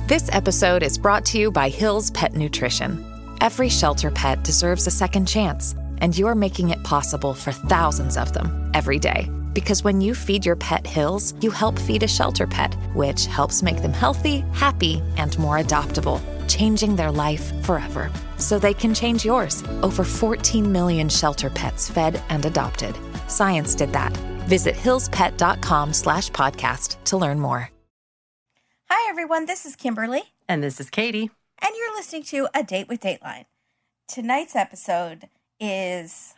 This episode is brought to you by Hill's Pet Nutrition. Every shelter pet deserves a second chance, and you're making it possible for thousands of them every day. Because when you feed your pet Hill's, you help feed a shelter pet, which helps make them healthy, happy, and more adoptable, changing their life forever. So they can change yours. Over 14 million shelter pets fed and adopted. Science did that. Visit hillspet.com/podcast to learn more. Hi, everyone. This is Kimberly. And this is Katie. And you're listening to A Date with Dateline. Tonight's episode is...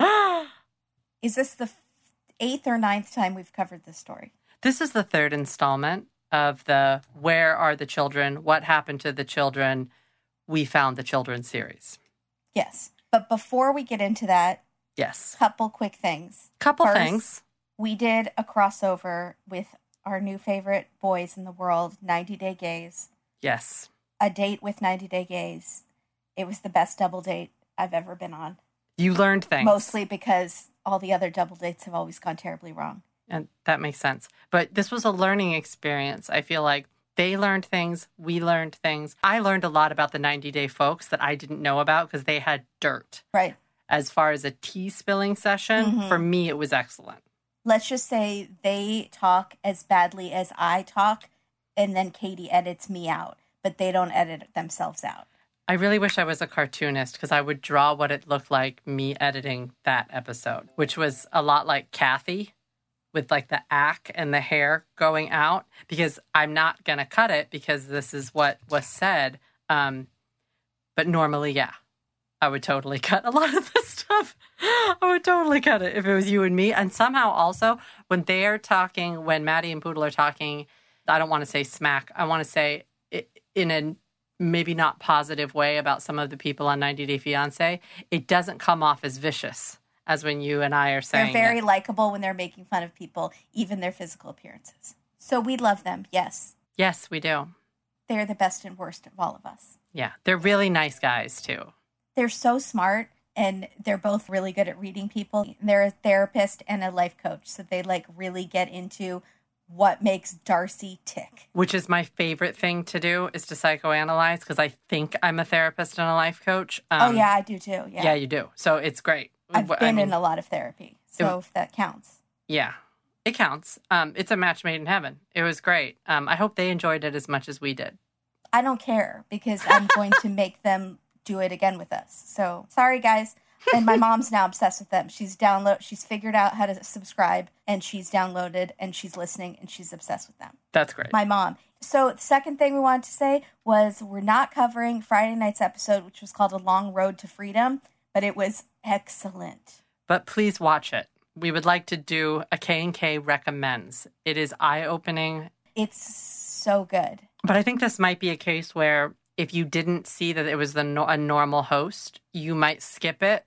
is this the 8th or 9th time we've covered this story? This is the third installment of the Where Are the Children? What Happened to the Children? We Found the Children series. Yes. But before we get into that, yes, couple quick things. Things. We did a crossover with our new favorite boys in the world, 90 Day Gays. Yes. A Date with 90 Day Gays. It was the best double date I've ever been on. You learned things. Mostly because all the other double dates have always gone terribly wrong. And that makes sense. But this was a learning experience. I feel like they learned things. We learned things. I learned a lot about the 90 Day folks that I didn't know about because they had dirt. Right. As far as a tea spilling session, for me, it was excellent. Let's just say they talk as badly as I talk, and then Katie edits me out, but they don't edit themselves out. I really wish I was a cartoonist because I would draw what it looked like me editing that episode, which was a lot like Kathy with like the ack and the hair going out, because I'm not going to cut it because this is what was said. But normally, yeah, I would totally cut a lot of this stuff. I would totally cut it if it was you and me. And somehow also when they are talking, when Maddie and Poodle are talking, I don't want to say smack. I want to say it in a maybe not positive way about some of the people on 90 Day Fiancé. It doesn't come off as vicious as when you and I are saying they're very likable when they're making fun of people, even their physical appearances. So we love them, yes. Yes, we do. They're the best and worst of all of us. Yeah, they're really nice guys, too. They're so smart, and they're both really good at reading people. They're a therapist and a life coach, so they like really get into what makes Darcy tick. Which is my favorite thing to do, is to psychoanalyze, because I think I'm a therapist and a life coach. Oh, yeah, I do too. Yeah, you do. So it's great. I've been in a lot of therapy, so if that counts. Yeah, it counts. It's a match made in heaven. It was great. I hope they enjoyed it as much as we did. I don't care, because I'm going to make them do it again with us. So, sorry, guys. And my mom's now obsessed with them. She's figured out how to subscribe, and she's downloaded, and she's listening, and she's obsessed with them. That's great. My mom. So the second thing we wanted to say was we're not covering Friday night's episode, which was called A Long Road to Freedom, but it was excellent. But please watch it. We would like to do a K&K recommends. It is eye-opening. It's so good. But I think this might be a case where if you didn't see that it was a normal host, you might skip it.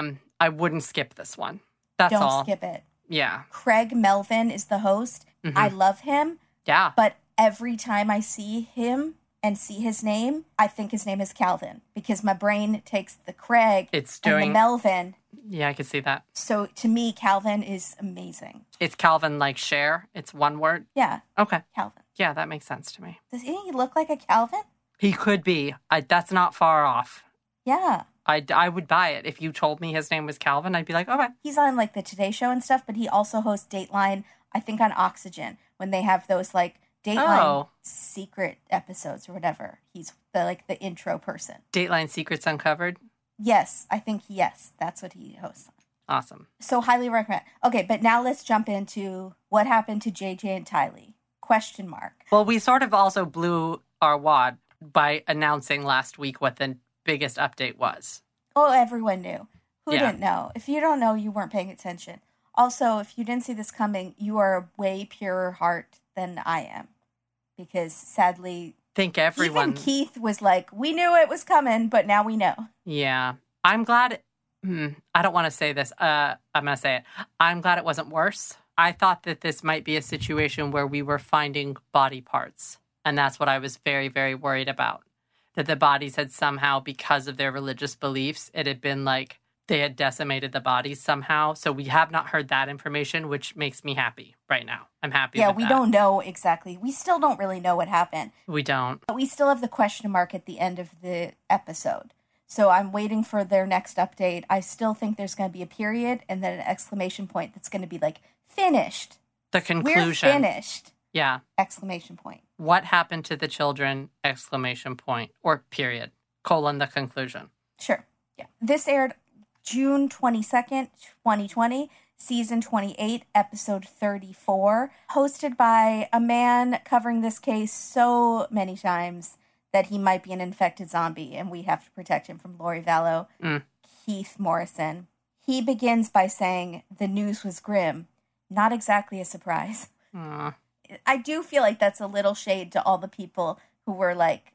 I wouldn't skip this one. That's all. Don't skip it. Yeah. Craig Melvin is the host. Mm-hmm. I love him. Yeah. But every time I see him and see his name, I think his name is Calvin, because my brain takes the Craig and the Melvin. Yeah, I can see that. So to me, Calvin is amazing. It's Calvin like Cher? It's one word? Yeah. Okay. Calvin. Yeah, that makes sense to me. Doesn't he look like a Calvin? He could be. That's not far off. Yeah. I would buy it. If you told me his name was Calvin, I'd be like, okay. He's on like the Today Show and stuff, but he also hosts Dateline, I think on Oxygen, when they have those like Dateline secret episodes or whatever. He's the intro person. Dateline Secrets Uncovered? Yes, I think that's what he hosts on. Awesome. So highly recommend. Okay, but now let's jump into what happened to JJ and Tylee. ? Well, we sort of also blew our wad by announcing last week what the biggest update was. Oh, everyone knew. Who didn't know? If you don't know, you weren't paying attention. Also, if you didn't see this coming, you are a way purer heart than I am. Because sadly, think everyone... even Keith was like, we knew it was coming, but now we know. Yeah. I'm glad... I don't want to say this. I'm going to say it. I'm glad it wasn't worse. I thought that this might be a situation where we were finding body parts. And that's what I was very, very worried about. That the bodies had somehow, because of their religious beliefs, it had been like they had decimated the bodies somehow. So we have not heard that information, which makes me happy right now. I'm happy with that. Yeah, we don't know exactly. We still don't really know what happened. We don't. But we still have the question mark at the end of the episode. So I'm waiting for their next update. I still think there's going to be a period and then an exclamation point that's going to be like, finished. The conclusion. We're finished. Yeah. Exclamation point. What happened to the children? Exclamation point. Or period. Colon, the conclusion. Sure. Yeah. This aired June 22nd, 2020, season 28, episode 34, hosted by a man covering this case so many times that he might be an infected zombie and we have to protect him from Lori Vallow, Keith Morrison. He begins by saying the news was grim. Not exactly a surprise. I do feel like that's a little shade to all the people who were like,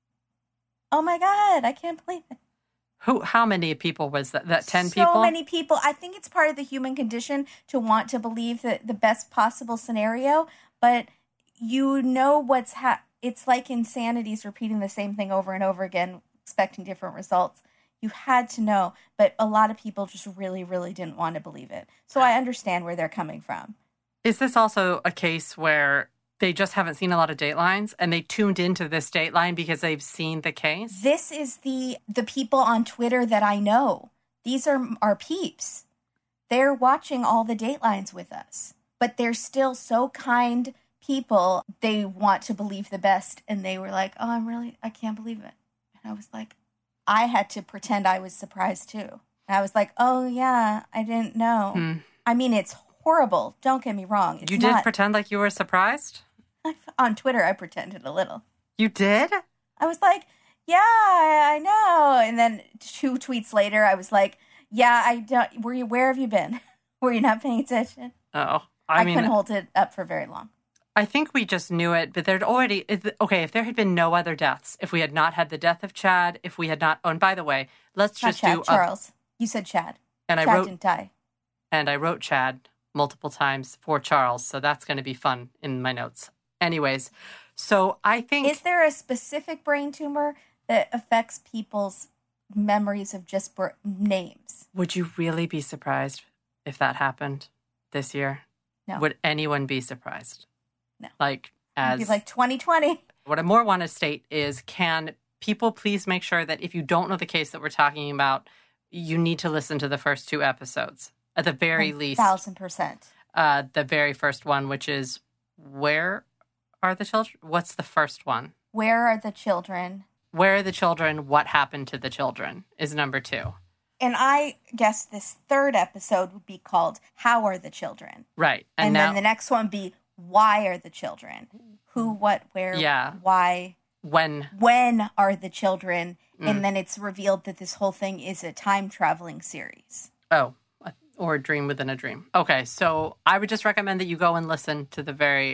oh my God, I can't believe it. How many people was that? 10 people? So many people. I think it's part of the human condition to want to believe the best possible scenario, but you know it's like insanity's repeating the same thing over and over again, expecting different results. You had to know, but a lot of people just really, really didn't want to believe it. So I understand where they're coming from. Is this also a case where they just haven't seen a lot of Datelines and they tuned into this Dateline because they've seen the case? This is the people on Twitter that I know. These are our peeps. They're watching all the Datelines with us, but they're still so kind people. They want to believe the best. And they were like, oh, I can't believe it. And I was like, I had to pretend I was surprised too. And I was like, oh yeah, I didn't know. I mean, it's horrible. Don't get me wrong. You did pretend like you were surprised? On Twitter, I pretended a little. You did? I was like, yeah, I know. And then 2 tweets later, I was like, yeah, I don't. Where have you been? Were you not paying attention? Oh, I couldn't hold it up for very long. I think we just knew it, but there'd already... Okay, if there had been no other deaths, if we had not had the death of Chad, if we had not... Oh, and by the way, let's not just Chad, do... Charles. You said Chad. And Chad didn't die. And I wrote Chad multiple times for Charles, so that's going to be fun in my notes. Anyways, so I think... Is there a specific brain tumor that affects people's memories of just names? Would you really be surprised if that happened this year? No. Would anyone be surprised? No. It'd be like 2020. What I more want to state is, can people please make sure that if you don't know the case that we're talking about, you need to listen to the first 2 episodes, at the very least. 1,000%. The very first one, which is Where Are the Children? What's the first one? Where are the children? Where are the children? What happened to the children is number 2. And I guess this 3rd episode would be called How Are the Children? Right. And now, then the next one would be Why Are the Children? Who, what, where, why? When are the children? And then it's revealed that this whole thing is a time-traveling series. Oh, or a dream within a dream. Okay, so I would just recommend that you go and listen to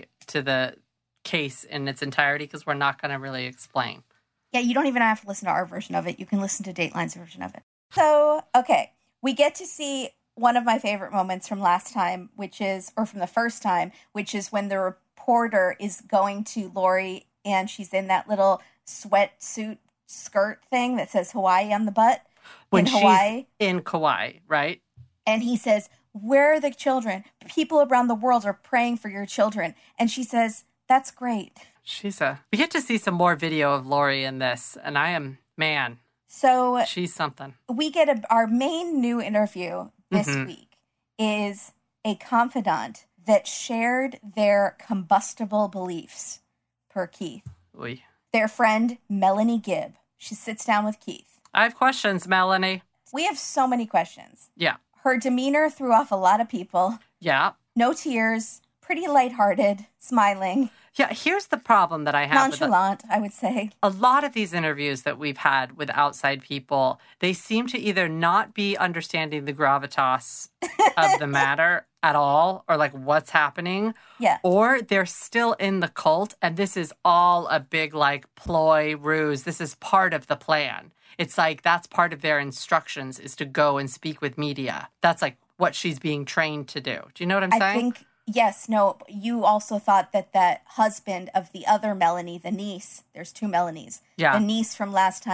the case in its entirety, because we're not going to really explain. Yeah, you don't even have to listen to our version of it. You can listen to Dateline's version of it. So, okay, we get to see one of my favorite moments from last time, from the first time, which is when the reporter is going to Lori and she's in that little sweatsuit skirt thing that says Hawaii on the butt. When in Hawaii. She's in Kauai, right? And he says, where are the children? People around the world are praying for your children. And she says, that's great. We get to see some more video of Lori in this, and So she's something. We get our main new interview this week is a confidant that shared their combustible beliefs per Keith. Oy. Their friend, Melanie Gibb. She sits down with Keith. I have questions, Melanie. We have so many questions. Yeah. Her demeanor threw off a lot of people. Yeah. No tears. Pretty lighthearted. Smiling. Yeah, here's the problem that I have. Nonchalant, I would say. A lot of these interviews that we've had with outside people, they seem to either not be understanding the gravitas of the matter at all, or like what's happening. Yeah. Or they're still in the cult, and this is all a big like ploy, ruse. This is part of the plan. It's like that's part of their instructions, is to go and speak with media. That's like what she's being trained to do. Do you know what I'm saying? I think... Yes, no, you also thought that husband of the other Melanie, the niece, there's 2 Melanies. Yeah. The niece from last time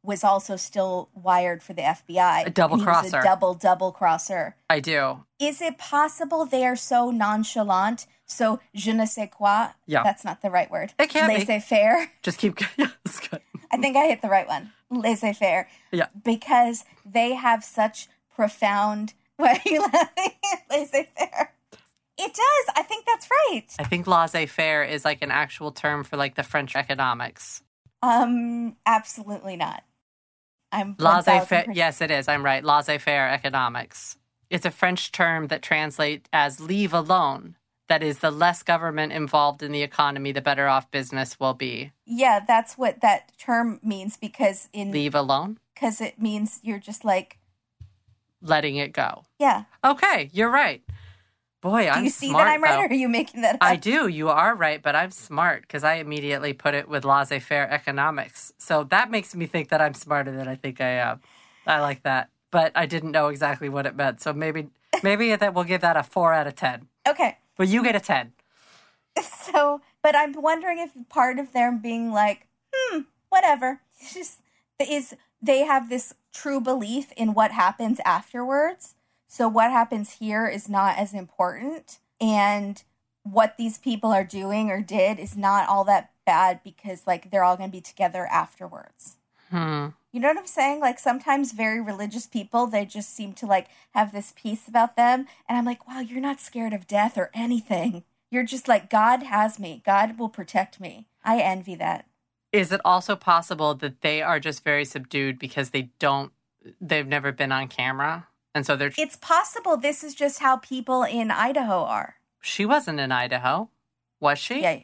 was also still wired for the FBI. A double crosser. He was a double crosser. I do. Is it possible they are so nonchalant, so je ne sais quoi? Yeah. That's not the right word. It can't be. Laissez-faire. Just keep... Yeah, that's good. I think I hit the right one. Laissez-faire. Yeah. Because they have such profound... Why are you laughing? Laissez-faire. It does. I think that's right. I think laissez-faire is like an actual term for like the French economics. Absolutely not. I'm Laissez-faire. Yes, it is. I'm right. Laissez-faire economics. It's a French term that translates as leave alone. That is, the less government involved in the economy, the better off business will be. Yeah, that's what that term means because Leave alone? Because it means you're just like... letting it go. Yeah. Okay, you're right. Boy, I'm smart, Do you see that I'm right, or are you making that up? I do. You are right, but I'm smart because I immediately put it with laissez-faire economics. So that makes me think that I'm smarter than I think I am. I like that. But I didn't know exactly what it meant. So maybe that we'll give that a 4 out of 10. Okay. But you get a 10. So, but I'm wondering if part of them being like, whatever. It's just, they have this true belief in what happens afterwards. So what happens here is not as important. And what these people are doing or did is not all that bad because, like, they're all going to be together afterwards. You know what I'm saying? Like, sometimes very religious people, they just seem to, like, have this peace about them. And I'm like, wow, you're not scared of death or anything. You're just like, God has me. God will protect me. I envy that. Is it also possible that they are just very subdued because they've never been on camera? And so they're... It's possible this is just how people in Idaho are. She wasn't in Idaho, was she? Yeah.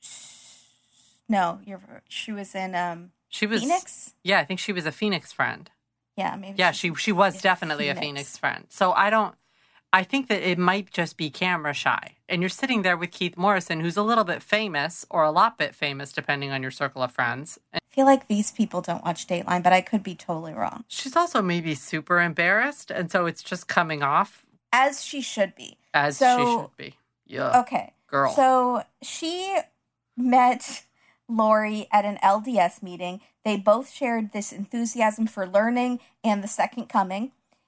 No, she was in Phoenix? Yeah, I think she was a Phoenix friend. Yeah, maybe. Yeah, she was definitely a Phoenix friend. So I think that it might just be camera shy. And you're sitting there with Keith Morrison, who's a little bit famous or a lot bit famous, depending on your circle of friends. I feel like these people don't watch Dateline, but I could be totally wrong. She's also maybe super embarrassed, and so it's just coming off. As she should be. She should be. Yeah. Okay. Girl. So she met Lori at an LDS meeting. They both shared this enthusiasm for learning and the second coming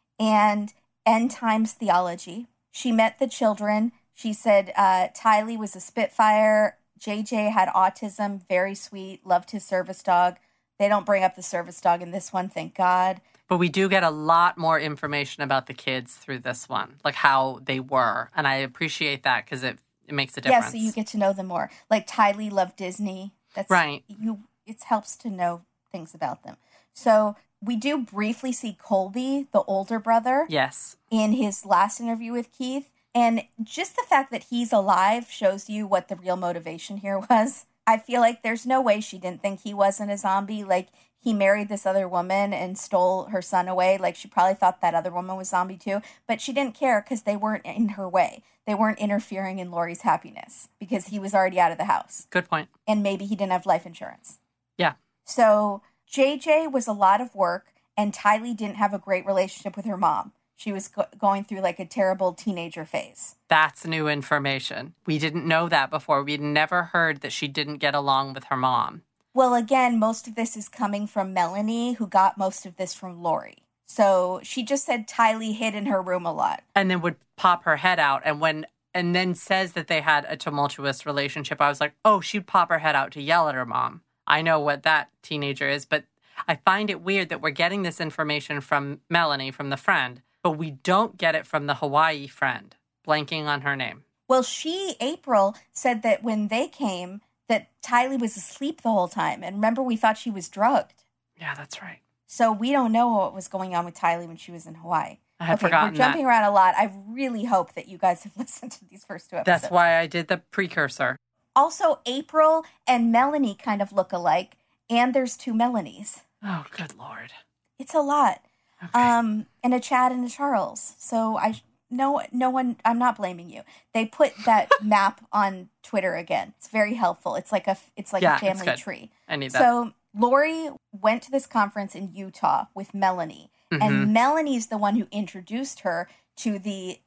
and end times theology. She met the children. She said Tylee was a Spitfire. JJ had autism, very sweet, loved his service dog. They don't bring up the service dog in this one, thank God. But we do get a lot more information about the kids through this one, like how they were. And I appreciate that because it makes a difference. Yeah, so you get to know them more. Like Tylee loved Disney. That's right. It helps to know things about them. So we do briefly see Colby, the older brother. Yes. In his last interview with Keith. And just the fact that he's alive shows you what the real motivation here was. I feel like there's no way she didn't think he wasn't a zombie. Like, he married this other woman and stole her son away. Like, she probably thought that other woman was zombie too. But she didn't care because they weren't in her way. They weren't interfering in Lori's happiness because he was already out of the house. Good point. And maybe he didn't have life insurance. Yeah. So JJ was a lot of work, and Tylee didn't have a great relationship with her mom. She was going through like a terrible teenager phase. That's new information. We didn't know that before. We'd never heard that she didn't get along with her mom. Well, again, most of this is coming from Melanie, who got most of this from Lori. So she just said Tylee hid in her room a lot. And then would pop her head out. And then says that they had a tumultuous relationship. I was like, oh, she'd pop her head out to yell at her mom. I know what that teenager is. But I find it weird that we're getting this information from Melanie, from the friend, but we don't get it from the Hawaii friend, blanking on her name. Well, April, said that when they came, that Tylee was asleep the whole time. And remember, we thought she was drugged. Yeah, that's right. So we don't know what was going on with Tylee when she was in Hawaii. I had forgotten we're jumping around a lot. I really hope that you guys have listened to these first 2 episodes. That's why I did the precursor. Also, April and Melanie kind of look alike, and there's 2 Melanies. Oh, good Lord. It's a lot. Okay. And a Chad and a Charles. So no one, I'm not blaming you. They put that map on Twitter again. It's very helpful. It's like a family tree. I need that. So Lori went to this conference in Utah with Melanie, and Melanie's the one who introduced her to the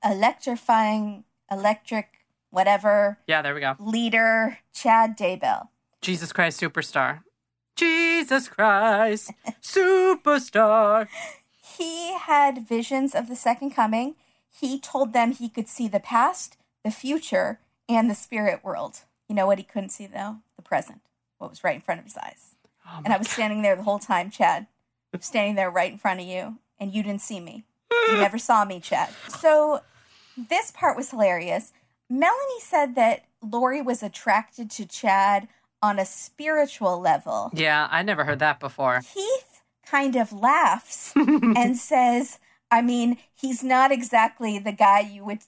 electric whatever. Yeah, there we go. Leader, Chad Daybell. Jesus Christ Superstar. Jesus Jesus Christ, superstar. He had visions of the second coming. He told them he could see the past, the future, and the spirit world. You know what he couldn't see, though? The present. What was right in front of his eyes. Oh And I was standing there the whole time, Chad. Standing there right in front of you, and you didn't see me. You never saw me, Chad. So this part was hilarious. Melanie said that Lori was attracted to Chad on a spiritual level. Yeah, I never heard that before. Keith kind of laughs and says, I mean, he's not exactly the guy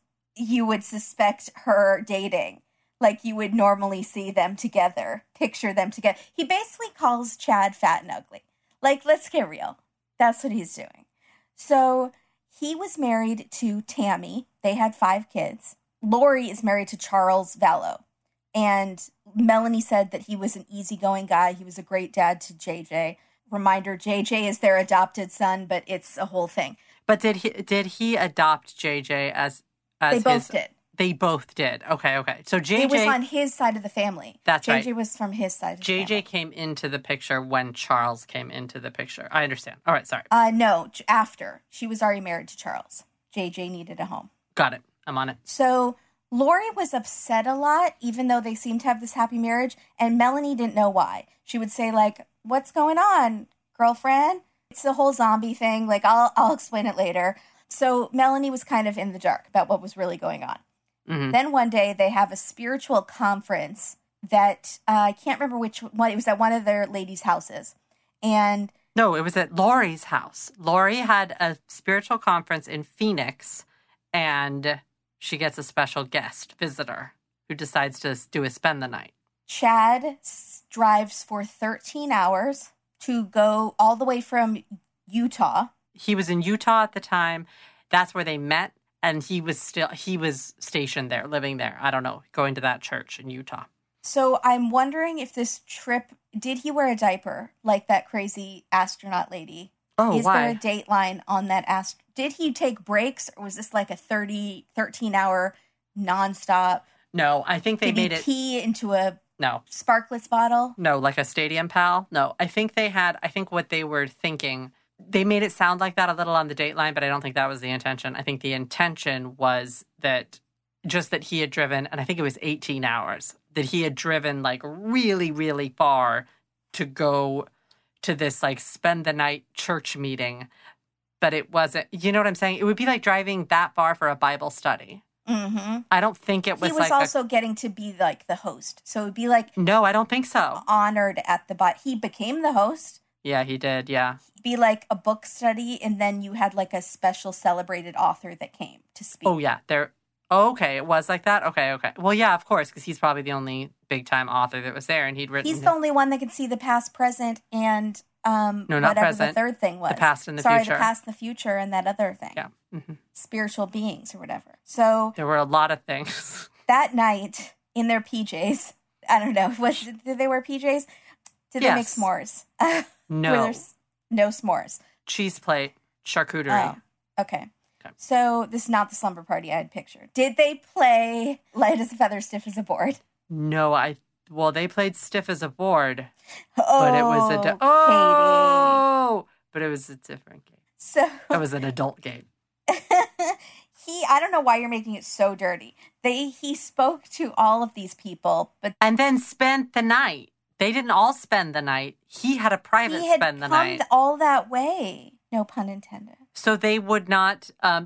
you would suspect her dating. Like you would normally see them together, picture them together. He basically calls Chad fat and ugly. Like, let's get real. That's what he's doing. So he was married to Tammy. They had 5 kids. Lori is married to Charles Vallow. And Melanie said that he was an easygoing guy. He was a great dad to JJ. Reminder, JJ is their adopted son, but it's a whole thing. But did he adopt JJ as They both did. They both did. Okay. So JJ... It was on his side of the family. That's right. JJ was from his side of the family. JJ came into the picture when Charles came into the picture. I understand. All right, sorry. No, after. She was already married to Charles. JJ needed a home. Got it. I'm on it. So Lori was upset a lot, even though they seemed to have this happy marriage, and Melanie didn't know why. She would say, like, what's going on, girlfriend? It's the whole zombie thing. Like, I'll explain it later. So Melanie was kind of in the dark about what was really going on. Mm-hmm. Then one day they have a spiritual conference that I can't remember which one. It was at one of their ladies' houses. And no, it was at Lori's house. Lori had a spiritual conference in Phoenix, and she gets a special guest visitor who decides to spend the night. Chad drives for 13 hours to go all the way from Utah. He was in Utah at the time. That's where they met. And he was stationed there, living there. I don't know, going to that church in Utah. So I'm wondering if this trip, did he wear a diaper like that crazy astronaut lady? Oh, Is there a dateline on that? Did he take breaks, or was this like a 13-hour nonstop? No, I think they made it. Did he pee into a Sparklets bottle? No, like a Stadium Pal? No, I think what they were thinking... They made it sound like that a little on the Dateline, but I don't think that was the intention. I think the intention was that he had driven, and I think it was 18 hours, that he had driven like really, really far to go to this like spend the night church meeting. But it wasn't, you know what I'm saying? It would be like driving that far for a Bible study. Mm-hmm. I don't think it was like... He was also getting to be like the host. So it would be like... No, I don't think so. Honored at the... He became the host. Yeah, he did, yeah. Be like a book study, and then you had like a special celebrated author that came to speak. Oh, yeah. Okay, it was like that? Okay. Well, yeah, of course, because he's probably the only big-time author that was there, and he'd written... He's the only one that could see the past, present, and no, not whatever present. The third thing was. The past and the future. Sorry, the past, the future, and that other thing. Yeah. Mm-hmm. Spiritual beings or whatever. So... There were a lot of things. That night, in their PJs, I don't know, did they wear PJs? Did they make s'mores? No. No s'mores. Cheese plate, charcuterie. Oh, okay. So this is not the slumber party I had pictured. Did they play light as a feather, stiff as a board? No, they played stiff as a board. Oh, but it was Katie. But it was a different game. So it was an adult game. I don't know why you're making it so dirty. He spoke to all of these people, and then spent the night. They didn't all spend the night. He had a private spend the night. He had come all that way. No pun intended. So they would not,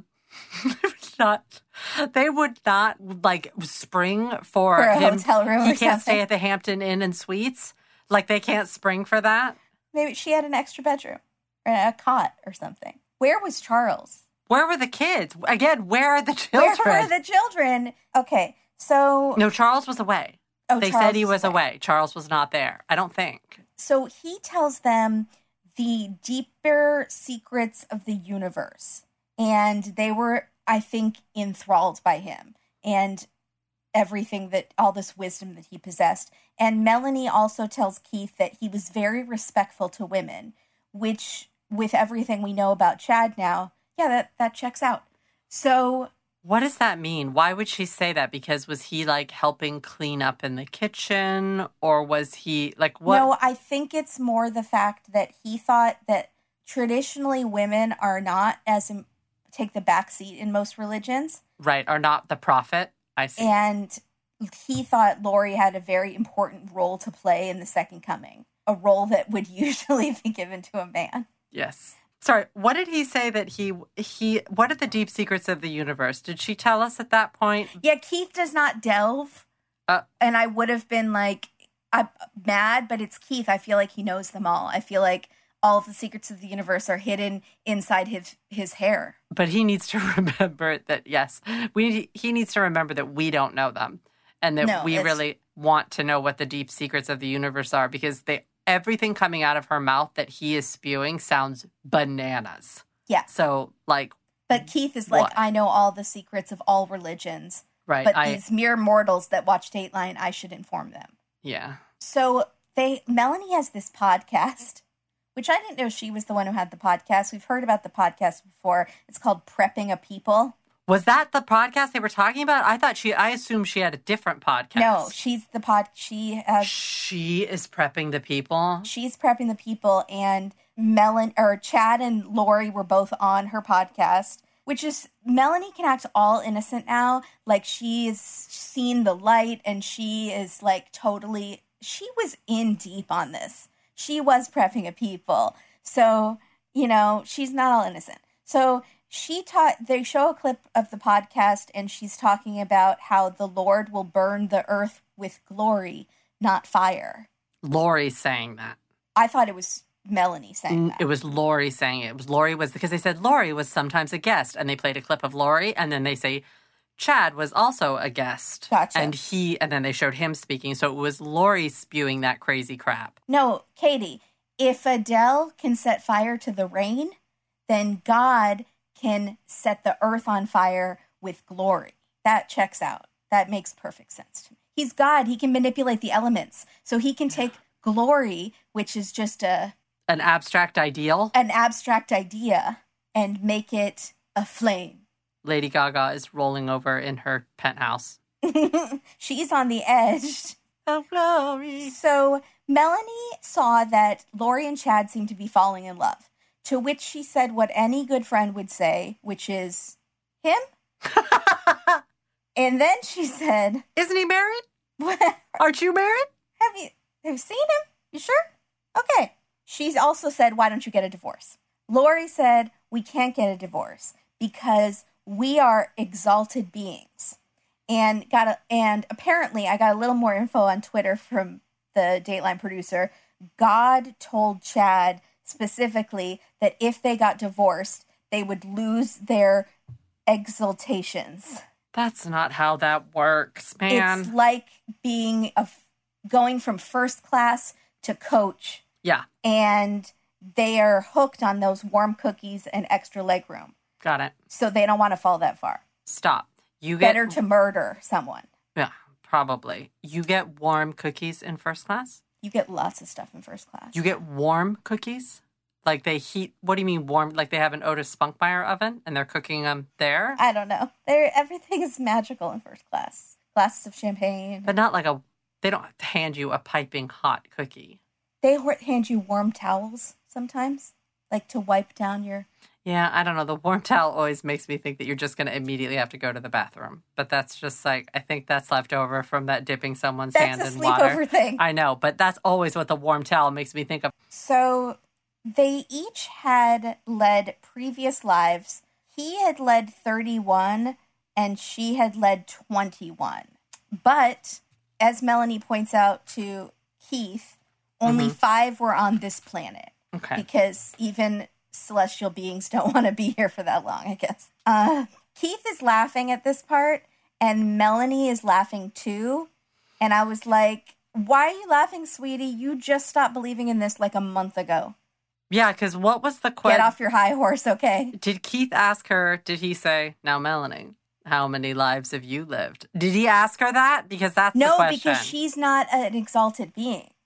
they would not like spring for a him. Hotel room. He can't stay at the Hampton Inn and Suites. Like they can't spring for that. Maybe she had an extra bedroom or a cot or something. Where was Charles? Where were the kids? Again, where are the children? Where were the children? Okay, so no, Charles was away. Oh, they Charles said he was away. Charles was not there. I don't think. So he tells them the deeper secrets of the universe. And they were, I think, enthralled by him and everything all this wisdom that he possessed. And Melanie also tells Keith that he was very respectful to women, which with everything we know about Chad now, yeah, that checks out. So What does that mean? Why would she say that? Because was he like helping clean up in the kitchen, or was he like what? No, I think it's more the fact that he thought that traditionally women are not take the back seat in most religions. Right, are not the prophet. I see. And he thought Lori had a very important role to play in the second coming, a role that would usually be given to a man. Yes. Sorry, what did he say that he what are the deep secrets of the universe? Did she tell us at that point? Yeah, Keith does not delve. And I would have been like, I'm mad, but it's Keith. I feel like he knows them all. I feel like all of the secrets of the universe are hidden inside his hair. But he needs to remember that, yes, he needs to remember that we don't know them. And that we really want to know what the deep secrets of the universe are, because everything coming out of her mouth that he is spewing sounds bananas. Yeah. So, like... But Keith is like, I know all the secrets of all religions. Right. But these mere mortals that watch Dateline, I should inform them. Yeah. So, Melanie has this podcast, which I didn't know she was the one who had the podcast. We've heard about the podcast before. It's called Prepping a People. Was that the podcast they were talking about? I assumed she had a different podcast. No, she's the She is prepping the people. She's prepping the people, and Chad and Lori were both on her podcast, which is Melanie can act all innocent now, like she's seen the light, and she is like she was in deep on this. She was prepping a people, so she's not all innocent. So. They show a clip of the podcast, and she's talking about how the Lord will burn the earth with glory, not fire. Lori's saying that. I thought it was Melanie saying that. It was Lori saying it. Because they said Lori was sometimes a guest, and they played a clip of Lori, and then they say Chad was also a guest. Gotcha. And then they showed him speaking, so it was Lori spewing that crazy crap. No, Katie, if Adele can set fire to the rain, then God can set the earth on fire with glory. That checks out. That makes perfect sense to me. He's God. He can manipulate the elements. So he can take glory, which is just an abstract ideal. An abstract idea, and make it a flame. Lady Gaga is rolling over in her penthouse. She's on the edge of glory. So Melanie saw that Lori and Chad seemed to be falling in love. To which she said what any good friend would say, which is, him? And then she said... Isn't he married? Aren't you married? Have you seen him? You sure? Okay. She also said, why don't you get a divorce? Lori said, we can't get a divorce because we are exalted beings. And apparently, I got a little more info on Twitter from the Dateline producer. God told Chad... specifically that if they got divorced, they would lose their exaltations. That's not how that works, man. It's like going from first class to coach. Yeah. And they are hooked on those warm cookies and extra legroom. Got it. So they don't want to fall that far. Stop. Better to murder someone. Yeah, probably. You get warm cookies in first class? You get lots of stuff in first class. You get warm cookies? Like they heat, what do you mean warm? Like they have an Otis Spunkmeyer oven and they're cooking them there? I don't know. Everything is magical in first class. Glasses of champagne. But not like they don't hand you a piping hot cookie. They hand you warm towels sometimes, like to wipe down your... Yeah, I don't know. The warm towel always makes me think that you're just going to immediately have to go to the bathroom. But that's just like, I think that's left over from that dipping someone's hand in water. That's a sleepover thing. I know, but that's always what the warm towel makes me think of. So they each had led previous lives. He had led 31 and she had led 21. But as Melanie points out to Keith, only 5 were on this planet. Okay. Because even celestial beings don't want to be here for that long, I guess. Keith is laughing at this part, and Melanie is laughing too. And I was like, why are you laughing, sweetie? You just stopped believing in this like a month ago. Yeah, because what was the question? Get off your high horse, okay? Did Keith ask her, did he say, now, Melanie, how many lives have you lived? Did he ask her that? Because that's the question. No, because she's not an exalted being.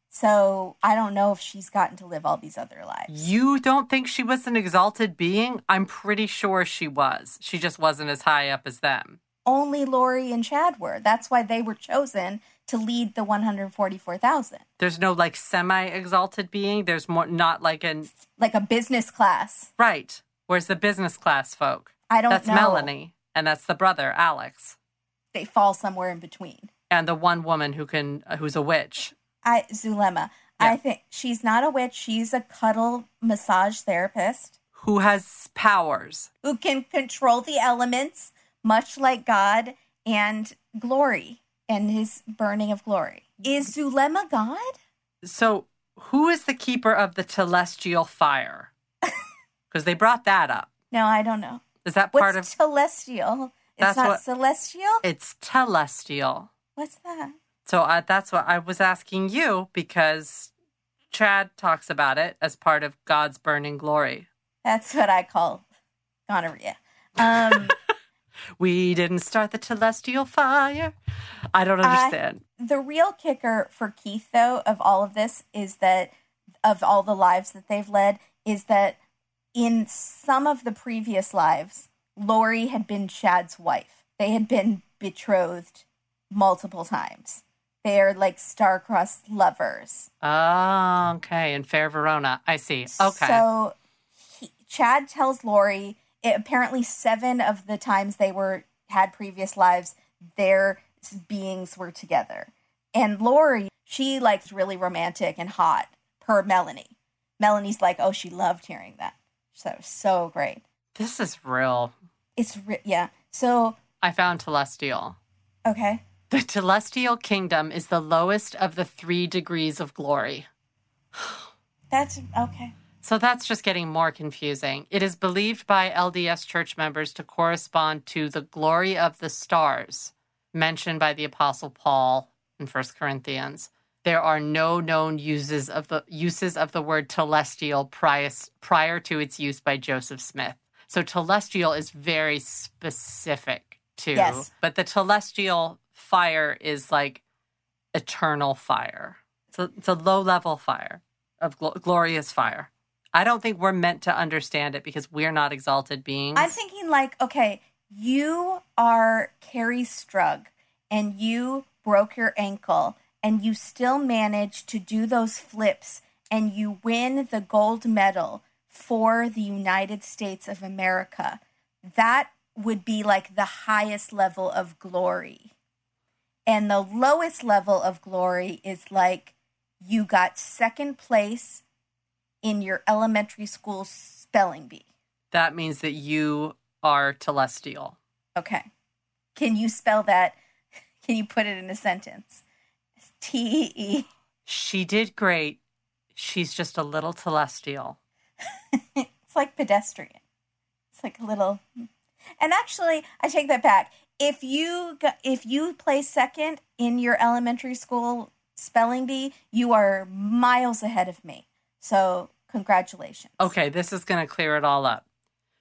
So I don't know if she's gotten to live all these other lives. You don't think she was an exalted being? I'm pretty sure she was. She just wasn't as high up as them. Only Lori and Chad were. That's why they were chosen to lead the 144,000. There's no like semi-exalted being. There's more, not like a business class. Right. Where's the business class folk? I don't know. That's Melanie, and that's the brother, Alex. They fall somewhere in between. And the one woman who's a witch. Zulema. Yeah. I think she's not a witch. She's a cuddle massage therapist. Who has powers. Who can control the elements, much like God and glory and his burning of glory. Is Zulema God? So who is the keeper of the celestial fire? Because they brought that up. No, I don't know. Is that part What's of... celestial? It's not celestial? It's telestial. What's that? So that's what I was asking you, because Chad talks about it as part of God's burning glory. That's what I call gonorrhea. We didn't start the celestial fire. I don't understand. The real kicker for Keith, though, of all of this is that, of all the lives that they've led, is that in some of the previous lives, Lori had been Chad's wife. They had been betrothed multiple times. They are like star-crossed lovers. Oh, okay. In Fair Verona. I see. Okay. So Chad tells Lori, apparently 7 of the times they had previous lives, their beings were together. And Lori, she likes really romantic and hot, per Melanie. Melanie's like, oh, she loved hearing that. So great. This is real. Yeah. So I found telestial. Okay. The telestial kingdom is the lowest of the 3 degrees of glory. That's okay. So that's just getting more confusing. It is believed by LDS church members to correspond to the glory of the stars mentioned by the Apostle Paul in 1 Corinthians. There are no known uses of the word telestial prior to its use by Joseph Smith. So telestial is very specific too. Yes. But the telestial fire is like eternal fire. It's a low-level fire of glorious fire. I don't think we're meant to understand it because we're not exalted beings. I'm thinking like, okay, you are Carrie Strug and you broke your ankle and you still managed to do those flips and you win the gold medal for the United States of America. That would be like the highest level of glory. And the lowest level of glory is like you got second place in your elementary school spelling bee. That means that you are telestial. Okay. Can you spell that? Can you put it in a sentence? T-E. She did great. She's just a little telestial. It's like pedestrian. It's like a little... And actually, I take that back. If you place second in your elementary school spelling bee, you are miles ahead of me. So, congratulations. Okay, this is going to clear it all up.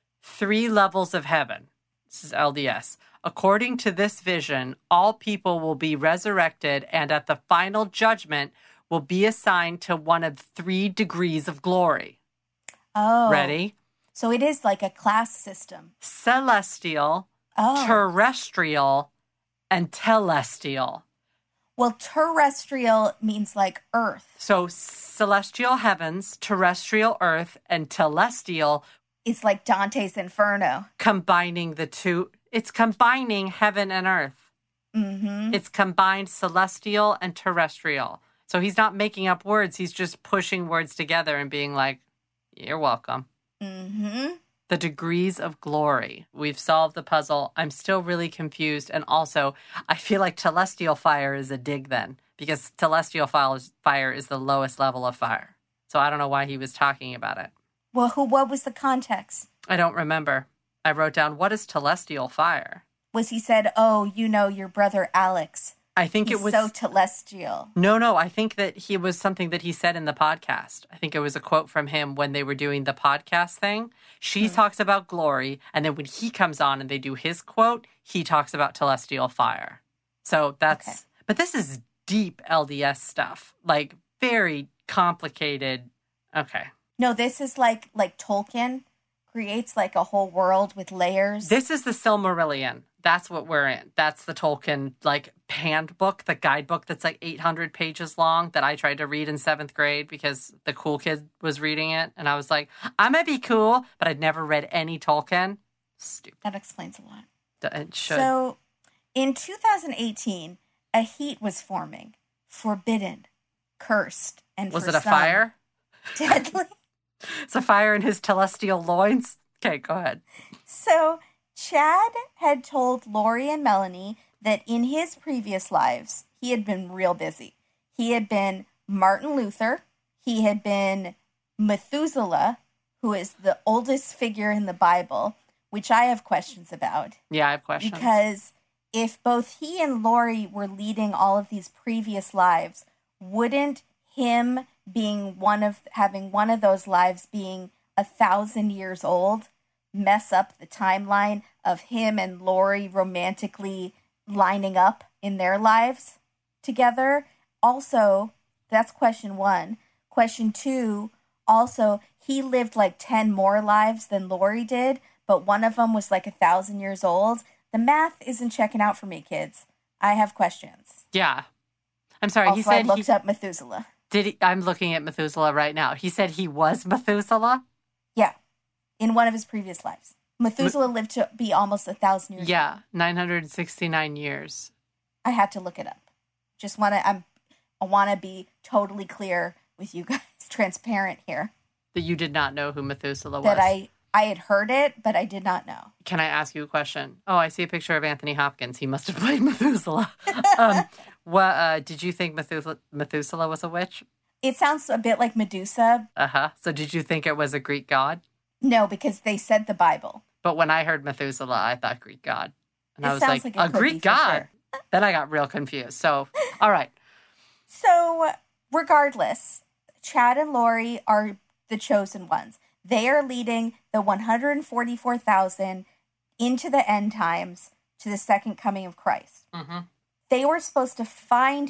3 levels of heaven. This is LDS. According to this vision, all people will be resurrected and at the final judgment will be assigned to one of 3 degrees of glory. Oh. Ready? So it is like a class system. Celestial, terrestrial, and telestial. Well, terrestrial means like earth. So celestial heavens, terrestrial earth, and telestial. It's like Dante's Inferno. Combining the two. It's combining heaven and earth. Mm-hmm. It's combined celestial and terrestrial. So he's not making up words. He's just pushing words together and being like, you're welcome. Mm-hmm. The degrees of glory. We've solved the puzzle. I'm still really confused. And also, I feel like telestial fire is a dig then, because telestial fire is the lowest level of fire. So I don't know why he was talking about it. Well, what was the context? I don't remember. I wrote down, what is telestial fire? Was he said, oh, you know, your brother Alex. I think He's it was so telestial. No. I think that he was something that he said in the podcast. I think it was a quote from him when they were doing the podcast thing. She talks about glory, and then when he comes on and they do his quote, he talks about telestial fire. So that's, okay. But this is deep LDS stuff. Like very complicated. Okay. No, this is like Tolkien creates like a whole world with layers. This is the Silmarillion. That's what we're in. That's the Tolkien like handbook, the guidebook that's like 800 pages long that I tried to read in 7th grade because the cool kid was reading it. And I was like, I'm going to be cool, but I'd never read any Tolkien. Stupid. That explains a lot. It should. So in 2018, a heat was forming, forbidden, cursed, and was for it a some, fire? deadly. It's a fire in his celestial loins. Okay, go ahead. So Chad had told Lori and Melanie that in his previous lives, he had been real busy. He had been Martin Luther. He had been Methuselah, who is the oldest figure in the Bible, which I have questions about. Yeah, I have questions. Because if both he and Lori were leading all of these previous lives, wouldn't him being having one of those lives being 1,000 years old mess up the timeline of him and Lori romantically lining up in their lives together? Also, that's question 1. Question 2, also, he lived like 10 more lives than Lori did, but one of them was like 1,000 years old. The math isn't checking out for me, kids. I have questions. Yeah. I'm sorry. Also, He said I looked up Methuselah. I'm looking at Methuselah right now. He said he was Methuselah? Yeah. In one of his previous lives. Methuselah lived to be almost 1,000 years old. Yeah, 969 years. I had to look it up. I want to be totally clear with you guys, transparent here. That you did not know who Methuselah was. That I had heard it, but I did not know. Can I ask you a question? Oh, I see a picture of Anthony Hopkins. He must have played Methuselah. Did you think Methuselah was a witch? It sounds a bit like Medusa. Uh-huh. So did you think it was a Greek god? No, because they said the Bible. But when I heard Methuselah, I thought Greek god. And I was sounds like like a Greek god? Sure. Then I got real confused. So, all right. So, regardless, Chad and Lori are the chosen ones. They are leading the 144,000 into the end times to the second coming of Christ. Mm-hmm. They were supposed to find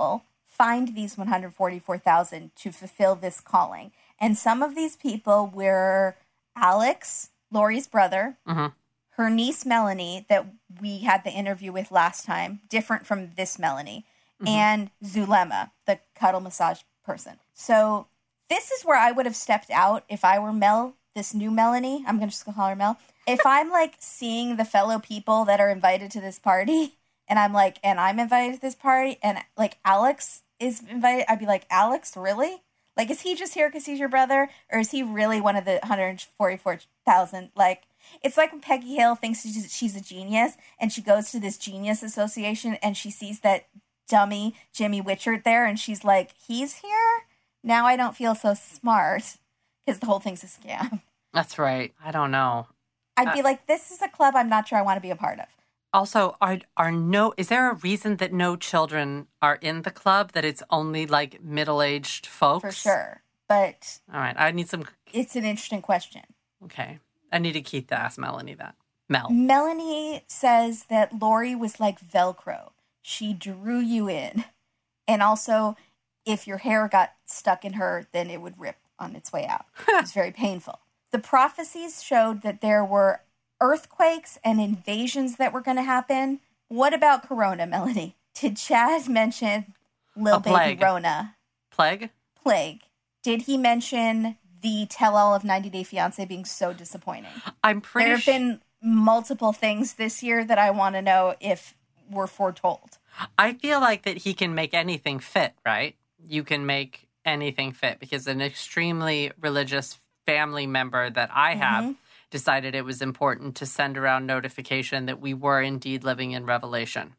these 144,000 to fulfill this calling. And some of these people were Alex, Lori's brother, mm-hmm. her niece Melanie, that we had the interview with last time, different from this Melanie, mm-hmm. and Zulema, the cuddle massage person. So this is where I would have stepped out if I were Mel, this new Melanie. I'm going to just call her Mel. If I'm like seeing the fellow people that are invited to this party, and I'm like, and I'm invited to this party, and like Alex is invited, I'd be like, Alex, really? Like, is he just here because he's your brother? Or is he really one of the 144,000? Like, it's like when Peggy Hill thinks she's a genius, and she goes to this genius association, and she sees that dummy Jimmy Witchert there, and she's like, he's here? Now I don't feel so smart, because the whole thing's a scam. That's right. I don't know. I'd be like, this is a club I'm not sure I want to be a part of. Also, is there a reason that no children are in the club, that it's only like middle-aged folks? For sure. But all right, I need some. It's an interesting question. Okay. I need to keep to ask Melanie that. Melanie says that Lori was like Velcro. She drew you in. And also, if your hair got stuck in her, then it would rip on its way out. It was very painful. The prophecies showed that there were earthquakes and invasions that were going to happen. What about Corona, Melanie? Did Chad mention Lil Baby Rona? Plague? Did he mention the tell-all of 90 Day Fiancé being so disappointing? I'm pretty There have been multiple things this year that I want to know if were foretold. I feel like that he can make anything fit, right? You can make anything fit, because an extremely religious family member that I have Mm-hmm. decided it was important to send around notification that we were indeed living in Revelation.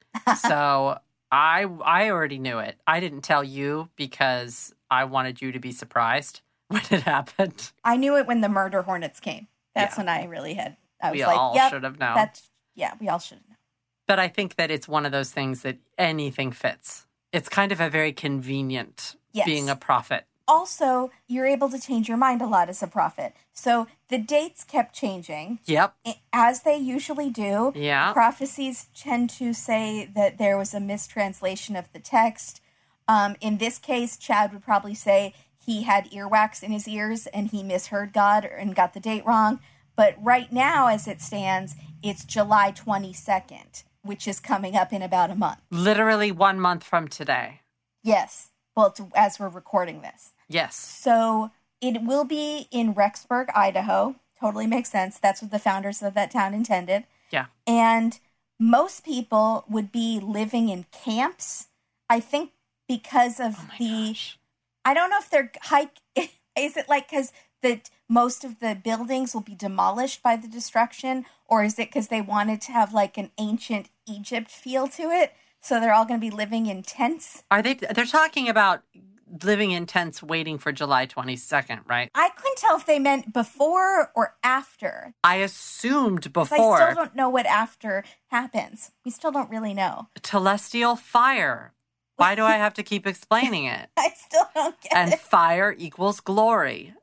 So I already knew it. I didn't tell you because I wanted you to be surprised when it happened. I knew it when the murder hornets came. That's when I really had. I was like, yep, should have known. We all should have known. But I think that it's one of those things that anything fits. It's kind of a very convenient being a prophet. Also, you're able to change your mind a lot as a prophet. So the dates kept changing. Yep. As they usually do. Yeah. Prophecies tend to say that there was a mistranslation of the text. In this case, Chad would probably say he had earwax in his ears and he misheard God and got the date wrong. But right now, as it stands, it's July 22nd, which is coming up in about a month. Literally 1 month from today. Yes. Well, as we're recording this. Yes. So it will be in Rexburg, Idaho. Totally makes sense. That's what the founders of that town intended. Yeah. And most people would be living in camps, I think, because of gosh. I don't know if they're is it like because most of the buildings will be demolished by the destruction, or is it because they wanted to have like an ancient Egypt feel to it? So they're all going to be living in tents? They're talking about living in tents waiting for July 22nd, right? I couldn't tell if they meant before or after. I assumed before. I still don't know what after happens. We still don't really know. Celestial fire. Why do I have to keep explaining it? I still don't get and it. fire equals glory.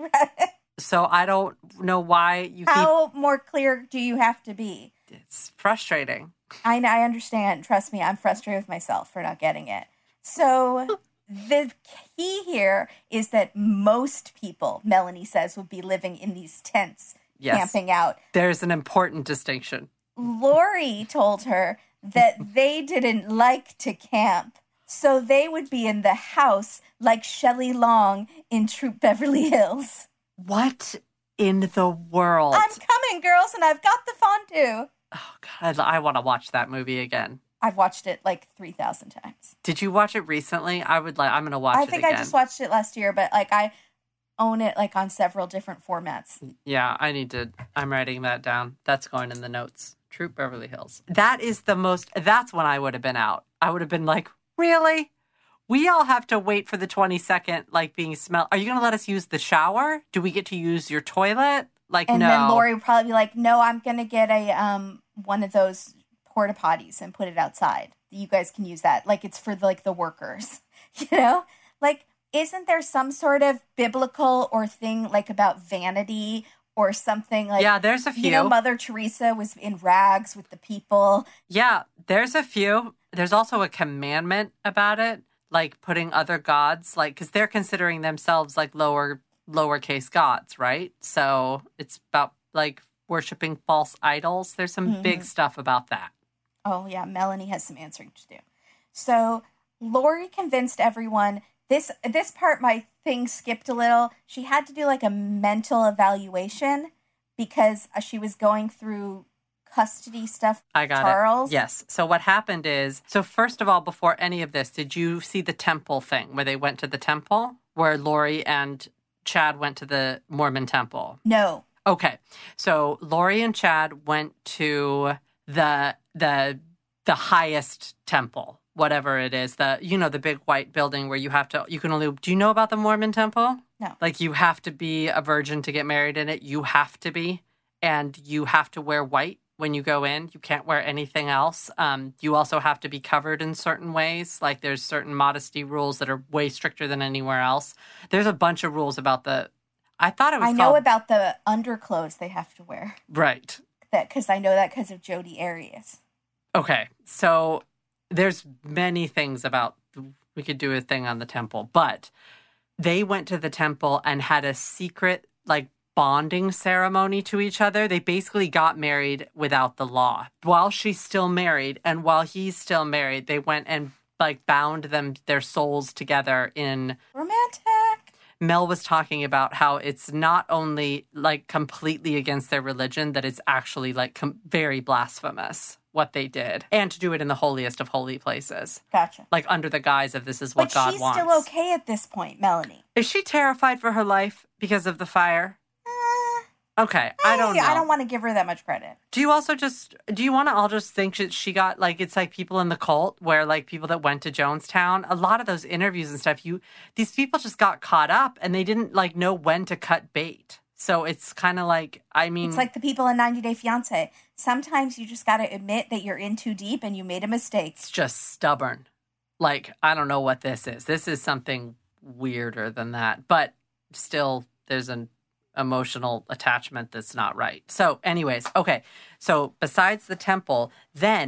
So I don't know why you How more clear do you have to be? It's frustrating. I understand. Trust me, I'm frustrated with myself for not getting it. So the key here is that most people, Melanie says, would be living in these tents, camping out. There's an important distinction. Lori told her that they didn't like to camp, so they would be in the house like Shelley Long in Troop Beverly Hills. What in the world? I'm coming, girls, and I've got the fondue. Oh, God, I want to watch that movie again. I've watched it like 3,000 times. Did you watch it recently? I'm going to watch it again. I think I just watched it last year, but like I own it like on several different formats. Yeah, I'm writing that down. That's going in the notes. Troop Beverly Hills. That's when I would have been out. I would have been like, really? We all have to wait for the 22nd, like being smelled. Are you going to let us use the shower? Do we get to use your toilet? Like, and no. And then Lori would probably be like, no, I'm going to get a one of those porta potties and put it outside. You guys can use that. Like, it's for the workers, you know? Like, isn't there some sort of biblical or thing like about vanity or something like... Yeah, there's a few. You know, Mother Teresa was in rags with the people. Yeah, there's a few. There's also a commandment about it, like putting other gods, like, because they're considering themselves like lowercase gods, right? So it's about like worshiping false idols. There's some big stuff about that. Oh, yeah. Melanie has some answering to do. So Lori convinced everyone. This part, my thing skipped a little. She had to do like a mental evaluation because she was going through custody stuff. I got Charles. it. Yes. So what happened is, first of all, before any of this, did you see the temple thing where they went to the temple where Lori and Chad went to the Mormon temple? No. Okay. So Lori and Chad went to the highest temple, whatever it is, the big white building where do you know about the Mormon temple? No. Like you have to be a virgin to get married in it. You have to be, and you have to wear white when you go in. You can't wear anything else. You also have to be covered in certain ways. Like there's certain modesty rules that are way stricter than anywhere else. There's a bunch of rules about I know about the underclothes they have to wear. Right. Because I know that because of Jodi Arias. Okay, so there's many things we could do a thing on the temple, but they went to the temple and had a secret, like, bonding ceremony to each other. They basically got married without the law. While she's still married and while he's still married, they went and, like, bound their souls together in... Romantic! Mel was talking about how it's not only, like, completely against their religion, that it's actually, like, very blasphemous what they did. And to do it in the holiest of holy places. Gotcha. Like, under the guise of this is what God wants. But she's still okay at this point, Melanie. Is she terrified for her life because of the fire? Okay, I don't know. I don't want to give her that much credit. Do you want to all just think that she got, like, it's like people in the cult where, like, people that went to Jonestown, a lot of those interviews and stuff, these people just got caught up and they didn't, like, know when to cut bait. So it's kind of like, it's like the people in 90 Day Fiancé. Sometimes you just got to admit that you're in too deep and you made a mistake. It's just stubborn. Like, I don't know what this is. This is something weirder than that. But still, there's an emotional attachment that's not right. So anyways, okay. So besides the temple, then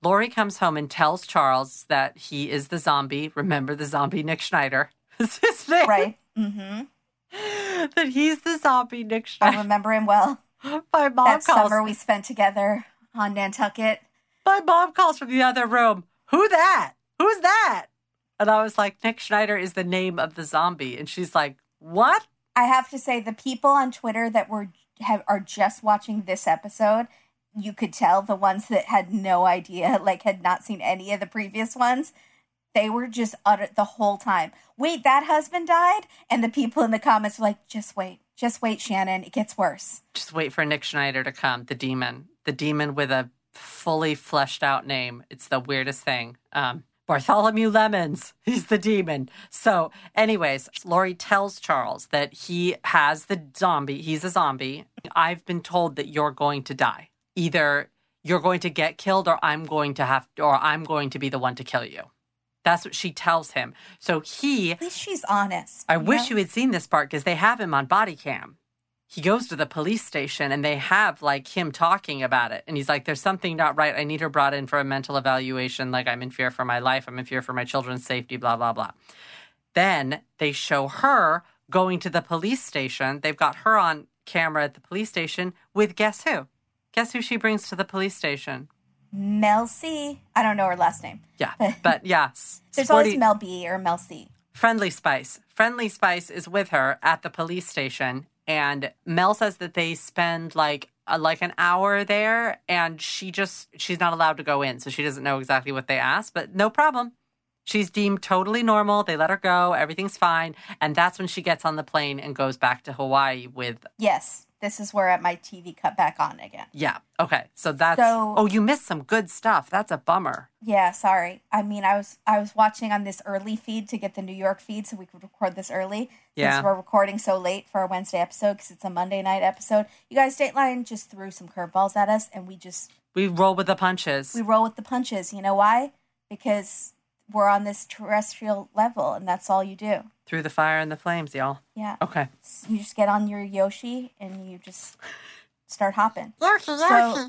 Lori comes home and tells Charles that he is the zombie. Remember the zombie Nick Schneider is his name. Right. Mm-hmm. That he's the zombie Nick I Schneider. remember him well. My mom That calls. summer we spent together on Nantucket. My mom calls from the other room. Who that? Who's that? And I was like, Nick Schneider is the name of the zombie. And she's like, what? I have to say, the people on Twitter that are just watching this episode, you could tell the ones that had no idea, like had not seen any of the previous ones, they were just utter the whole time. Wait, that husband died? And the people in the comments were like, just wait, Shannon, it gets worse. Just wait for Nick Schneider to come, the demon with a fully fleshed out name. It's the weirdest thing. Bartholomew Lemons, he's the demon. So anyways, Lori tells Charles that he has the zombie. He's a zombie. I've been told that you're going to die. Either you're going to get killed or I'm going to be the one to kill you. That's what she tells him. So At least she's honest. I wish you had seen this part because they have him on body cam. He goes to the police station and they have like him talking about it. And he's like, there's something not right. I need her brought in for a mental evaluation. Like, I'm in fear for my life. I'm in fear for my children's safety, blah, blah, blah. Then they show her going to the police station. They've got her on camera at the police station with guess who? Guess who she brings to the police station? Mel C. I don't know her last name. Yeah, but yeah. There's always Mel B or Mel C. Friendly Spice. Friendly Spice is with her at the police station. And Mel says that they spend like an hour there and she's not allowed to go in. So she doesn't know exactly what they asked, but no problem. She's deemed totally normal. They let her go. Everything's fine. And that's when she gets on the plane and goes back to Hawaii with... Yes. This is where my TV cut back on again. Yeah. Okay. So that's... Oh, you missed some good stuff. That's a bummer. Yeah, sorry. I mean, I was watching on this early feed to get the New York feed so we could record this early. Yeah. Since we're recording so late for our Wednesday episode because it's a Monday night episode. You guys, Dateline just threw some curveballs at us and we roll with the punches. We roll with the punches. You know why? Because we're on this terrestrial level and that's all you do. Through the fire and the flames, y'all. Yeah. Okay. You just get on your Yoshi and you just start hopping. Yoshi.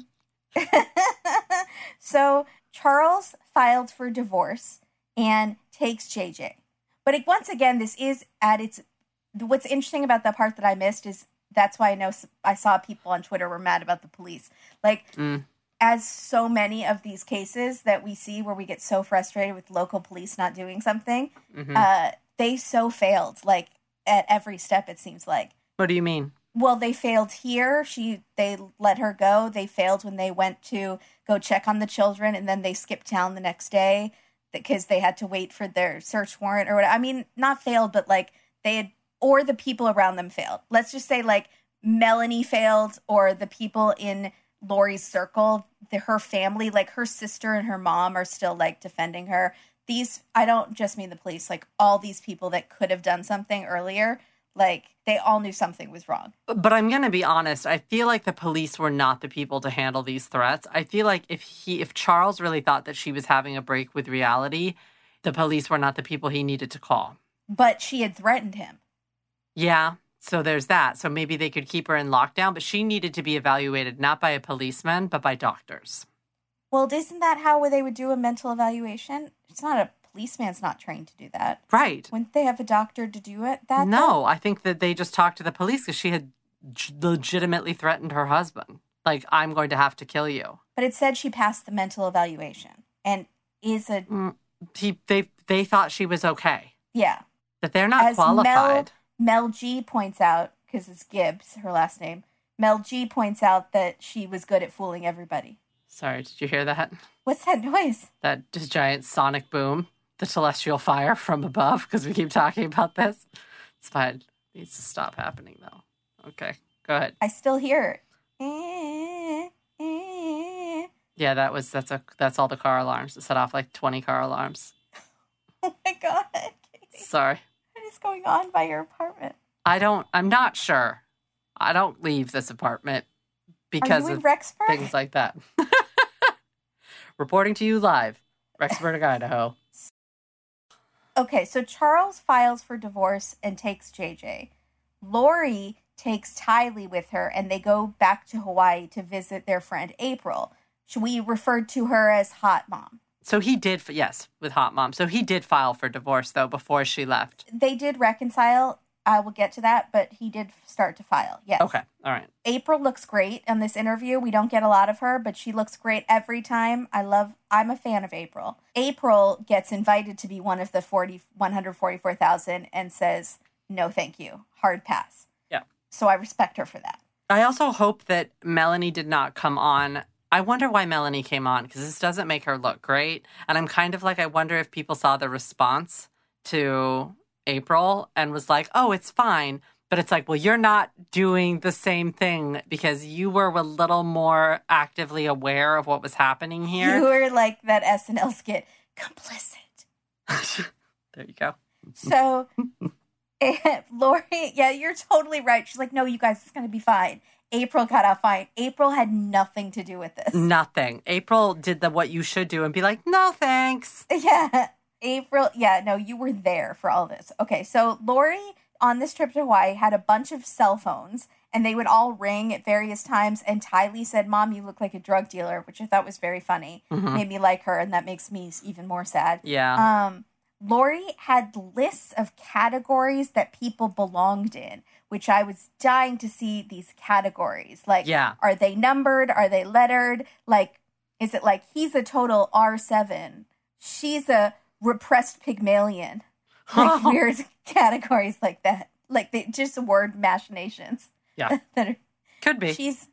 So Charles filed for divorce and takes JJ. But once again, this is at its... What's interesting about the part that I missed is that's why I saw people on Twitter were mad about the police. Like, as so many of these cases that we see where we get so frustrated with local police not doing something, they so failed, like, at every step, it seems like. What do you mean? Well, they failed here. They let her go. They failed when they went to go check on the children, and then they skipped town the next day because they had to wait for their search warrant or whatever. I mean, not failed, but, like, or the people around them failed. Let's just say, like, Melanie failed, or the people in Lori's circle, her family, like, her sister and her mom are still, like, defending her. I don't just mean the police, like all these people that could have done something earlier, like they all knew something was wrong. But I'm going to be honest. I feel like the police were not the people to handle these threats. I feel like if Charles really thought that she was having a break with reality, the police were not the people he needed to call. But she had threatened him. Yeah. So there's that. So maybe they could keep her in lockdown, but she needed to be evaluated not by a policeman, but by doctors. Well, isn't that how they would do a mental evaluation? It's not a policeman's not trained to do that. Right. Wouldn't they have a doctor to do it? No, I think that they just talked to the police because she had legitimately threatened her husband. Like, I'm going to have to kill you. But it said she passed the mental evaluation and is a... They thought she was okay. Yeah. That they're not qualified. Mel G points out, because it's Gibbs, her last name, Mel G points out that she was good at fooling everybody. Sorry, did you hear that? What's that noise? That giant sonic boom, the celestial fire from above, because we keep talking about this. It's fine. It needs to stop happening, though. Okay, go ahead. I still hear it. Yeah, that's all the car alarms. It set off like 20 car alarms. Oh my God. Sorry. What is going on by your apartment? I'm not sure. I don't leave this apartment because of things like that. Reporting to you live, Rexburg, Idaho. Okay, so Charles files for divorce and takes JJ. Lori takes Tylee with her, and they go back to Hawaii to visit their friend April. We referred to her as Hot Mom. So he did, yes, with Hot Mom. So he did file for divorce, though, before she left. They did reconcile. I will get to that, but he did start to file, yes. Okay, all right. April looks great in this interview. We don't get a lot of her, but she looks great every time. I'm a fan of April. April gets invited to be one of the 144,000 and says, no, thank you. Hard pass. Yeah. So I respect her for that. I also hope that Melanie did not come on. I wonder why Melanie came on, because this doesn't make her look great. And I'm kind of like, I wonder if people saw the response to April and was like, oh, it's fine. But it's like, well, you're not doing the same thing because you were a little more actively aware of what was happening here. You were like that SNL skit, complicit. There you go. So, Lori, yeah, you're totally right. She's like, no, you guys, it's going to be fine. April got out fine. April had nothing to do with this. Nothing. April did what you should do and be like, no, thanks. Yeah. April, yeah, no, you were there for all this. Okay, so Lori on this trip to Hawaii had a bunch of cell phones and they would all ring at various times. And Tylee said, Mom, you look like a drug dealer, which I thought was very funny. Mm-hmm. Made me like her, and that makes me even more sad. Yeah. Lori had lists of categories that people belonged in, which I was dying to see these categories. Like, Are they numbered? Are they lettered? Like, is it like he's a total R7? She's a repressed Pygmalion. Like weird categories like that. Like just word machinations. Yeah. Could be. She's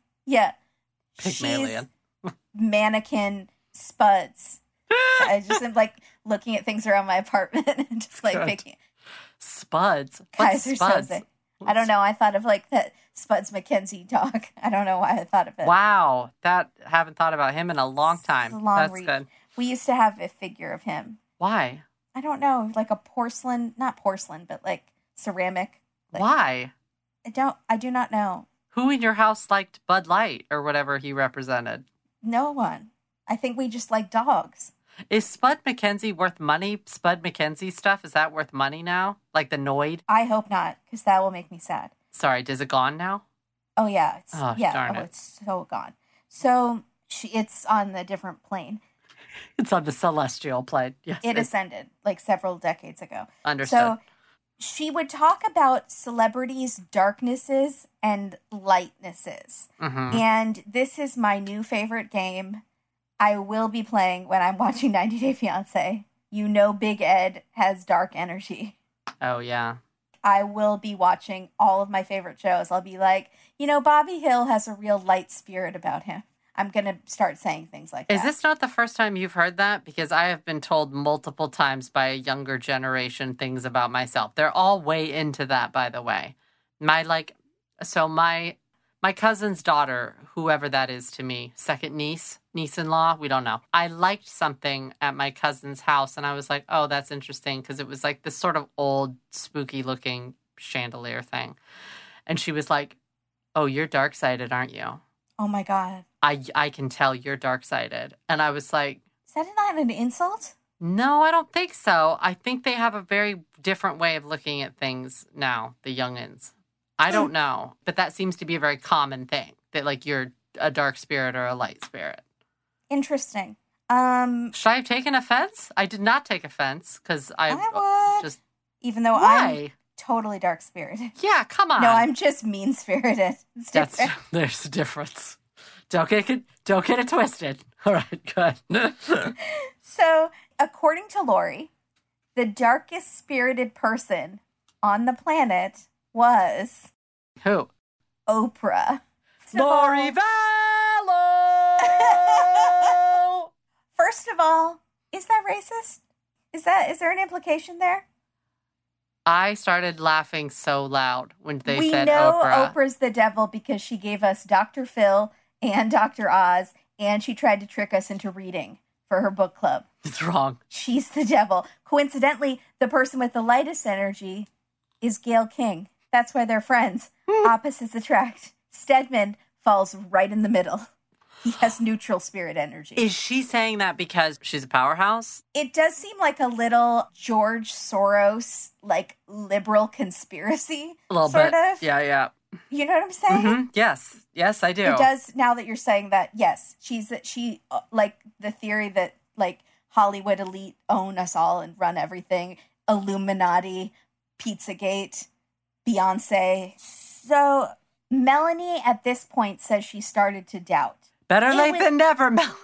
Pygmalion. She's mannequin spuds. I just am like looking at things around my apartment and just like picking. Spuds? What's Kaiser Spuds? Soze. I don't know. I thought of like that Spuds McKenzie dog. I don't know why I thought of it. Wow. Haven't thought about him in a long time. It's a long That's read. good. We used to have a figure of him. Why? I don't know. Like a porcelain, not porcelain, but like ceramic. Like, why? I do not know. Who in your house liked Bud Light or whatever he represented? No one. I think we just like dogs. Is Spud McKenzie worth money? Spud McKenzie stuff, is that worth money now? Like the Noid? I hope not, because that will make me sad. Sorry, is it gone now? Oh, yeah. Darn it. It's so gone. So it's on the different plane. It's on the celestial plane. Yes, it ascended like several decades ago. Understood. So she would talk about celebrities' darknesses and lightnesses. Mm-hmm. And this is my new favorite game I will be playing when I'm watching 90 Day Fiancé. You know Big Ed has dark energy. Oh, yeah. I will be watching all of my favorite shows. I'll be like, Bobby Hill has a real light spirit about him. I'm going to start saying things like that. Is this not the first time you've heard that? Because I have been told multiple times by a younger generation things about myself. They're all way into that, by the way. My cousin's daughter, whoever that is to me, second niece-in-law, we don't know. I liked something at my cousin's house, and I was like, oh, that's interesting, because it was like this sort of old, spooky-looking chandelier thing. And she was like, oh, you're dark-sided, aren't you? Oh, my God. I can tell you're dark-sided. And I was like... Is that not an insult? No, I don't think so. I think they have a very different way of looking at things now, the youngins. I don't know. But that seems to be a very common thing, that like you're a dark spirit or a light spirit. Interesting. Should I have taken offense? I did not take offense, because I would. just... Even though I'm totally dark-spirited. Yeah, come on. No, I'm just mean-spirited. There's a difference. Don't get it twisted. All right, good. So, according to Lori, the darkest spirited person on the planet was... Who? Oprah. Lori Vallow! First of all, is that racist? Is there an implication there? I started laughing so loud when they said We know Oprah. Oprah's the devil because she gave us Dr. Phil and Dr. Oz, and she tried to trick us into reading for her book club. It's wrong. She's the devil. Coincidentally, the person with the lightest energy is Gayle King. That's why they're friends. Opposites attract. Stedman falls right in the middle. He has neutral spirit energy. Is she saying that because she's a powerhouse? It does seem like a little George Soros, like, liberal conspiracy. A little sort bit. of. Yeah. You know what I'm saying? Mm-hmm. Yes, I do. It does. Now that you're saying that, yes, she like the theory that like Hollywood elite own us all and run everything, Illuminati, Pizzagate, Beyonce. So Melanie at this point says she started to doubt. Better late than never, Melanie.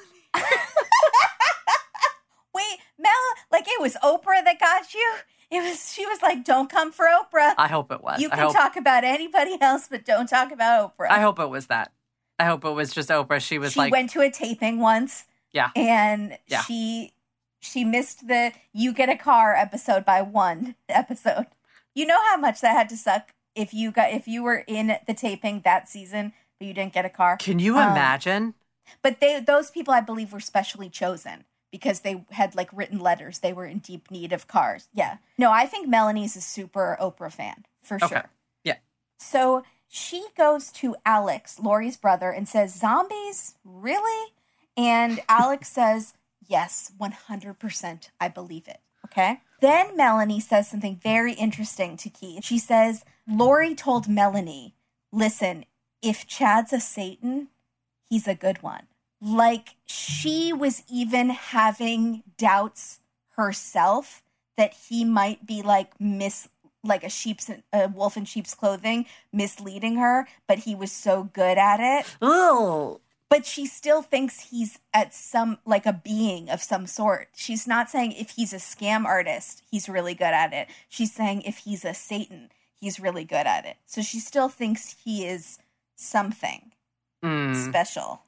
Wait, like it was Oprah that got you? She was like, don't come for Oprah. I hope it was. You can talk about anybody else, but don't talk about Oprah. I hope it was that. I hope it was just Oprah. She went to a taping once. Yeah. And she missed the You Get a Car episode by one episode. You know how much that had to suck if you were in the taping that season, but you didn't get a car. Can you imagine? But those people, I believe, were specially chosen because they had like written letters. They were in deep need of cars. Yeah. No, I think Melanie's a super Oprah fan for sure. Yeah. So she goes to Alex, Lori's brother, and says, "Zombies? Really?" And Alex says, "Yes, 100%. I believe it." Okay. Then Melanie says something very interesting to Keith. She says, Lori told Melanie, "Listen, if Chad's a Satan, he's a good one." Like she was even having doubts herself that he might be like a wolf in sheep's clothing, misleading her, but he was so good at it. Oh. But she still thinks he's at some, like a being of some sort. She's not saying if he's a scam artist, he's really good at it. She's saying if he's a Satan, he's really good at it. So she still thinks he is something special.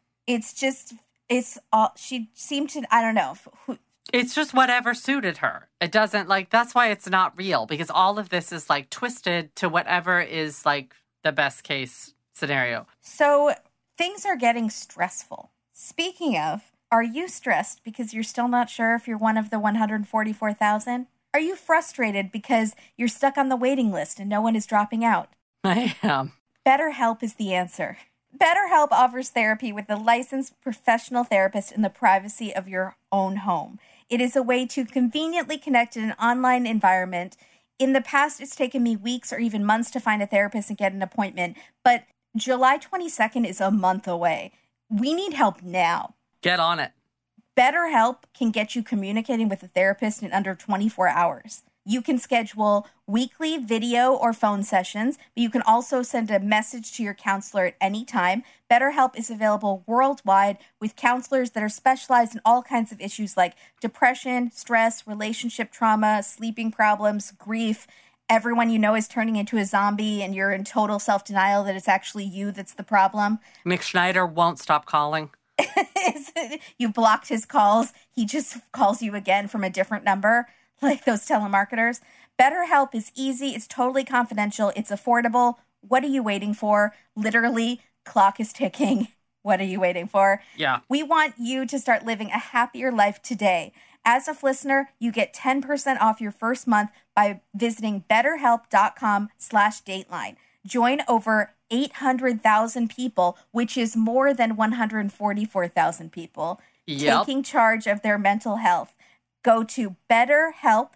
She seemed to, I don't know. It's just whatever suited her. It doesn't that's why it's not real, because all of this is like twisted to whatever is like the best case scenario. So things are getting stressful. Speaking of, are you stressed because you're still not sure if you're one of the 144,000? Are you frustrated because you're stuck on the waiting list and no one is dropping out? I am. BetterHelp is the answer. BetterHelp offers therapy with a licensed professional therapist in the privacy of your own home. It is a way to conveniently connect in an online environment. In the past, it's taken me weeks or even months to find a therapist and get an appointment, but July 22nd is a month away. We need help now. Get on it. BetterHelp can get you communicating with a therapist in under 24 hours. You can schedule weekly video or phone sessions, but you can also send a message to your counselor at any time. BetterHelp is available worldwide with counselors that are specialized in all kinds of issues like depression, stress, relationship trauma, sleeping problems, grief. Everyone you know is turning into a zombie and you're in total self-denial that it's actually you that's the problem. Nick Schneider won't stop calling. You blocked his calls. He just calls you again from a different number, like those telemarketers. BetterHelp is easy. It's totally confidential. It's affordable. What are you waiting for? Literally, clock is ticking. What are you waiting for? Yeah. We want you to start living a happier life today. As a listener, you get 10% off your first month by visiting betterhelp.com/dateline. Join over 800,000 people, which is more than 144,000 people, taking charge of their mental health. Go to BetterHelp,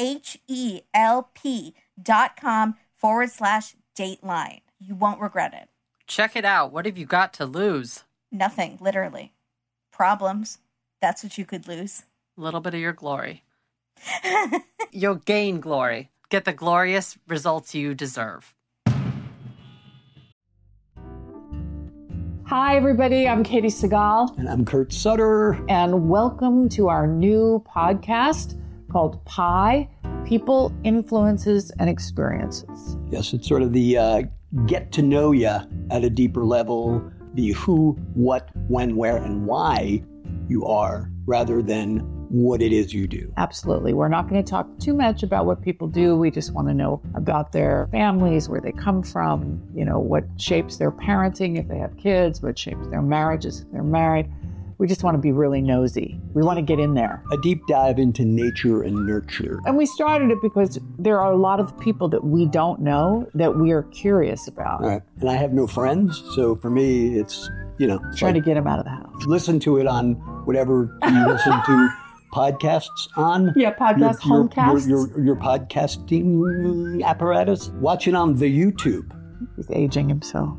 HELP.com/dateline. You won't regret it. Check it out. What have you got to lose? Nothing, literally. Problems. That's what you could lose. A little bit of your glory. You'll gain glory. Get the glorious results you deserve. Hi, everybody. I'm Katie Segal. And I'm Kurt Sutter. And welcome to our new podcast called Pi, People, Influences, and Experiences. Yes, it's sort of the get to know you at a deeper level, the who, what, when, where, and why you are, rather than what it is you do. Absolutely. We're not going to talk too much about what people do. We just want to know about their families, where they come from, what shapes their parenting if they have kids, what shapes their marriages if they're married. We just want to be really nosy. We want to get in there. A deep dive into nature and nurture. And we started it because there are a lot of people that we don't know that we are curious about. All right. And I have no friends, so for me, it's, trying to get them out of the house. Listen to it on whatever you listen to podcasts on. Yeah, homecasts. Your podcasting apparatus. Watch it on the YouTube. He's aging himself.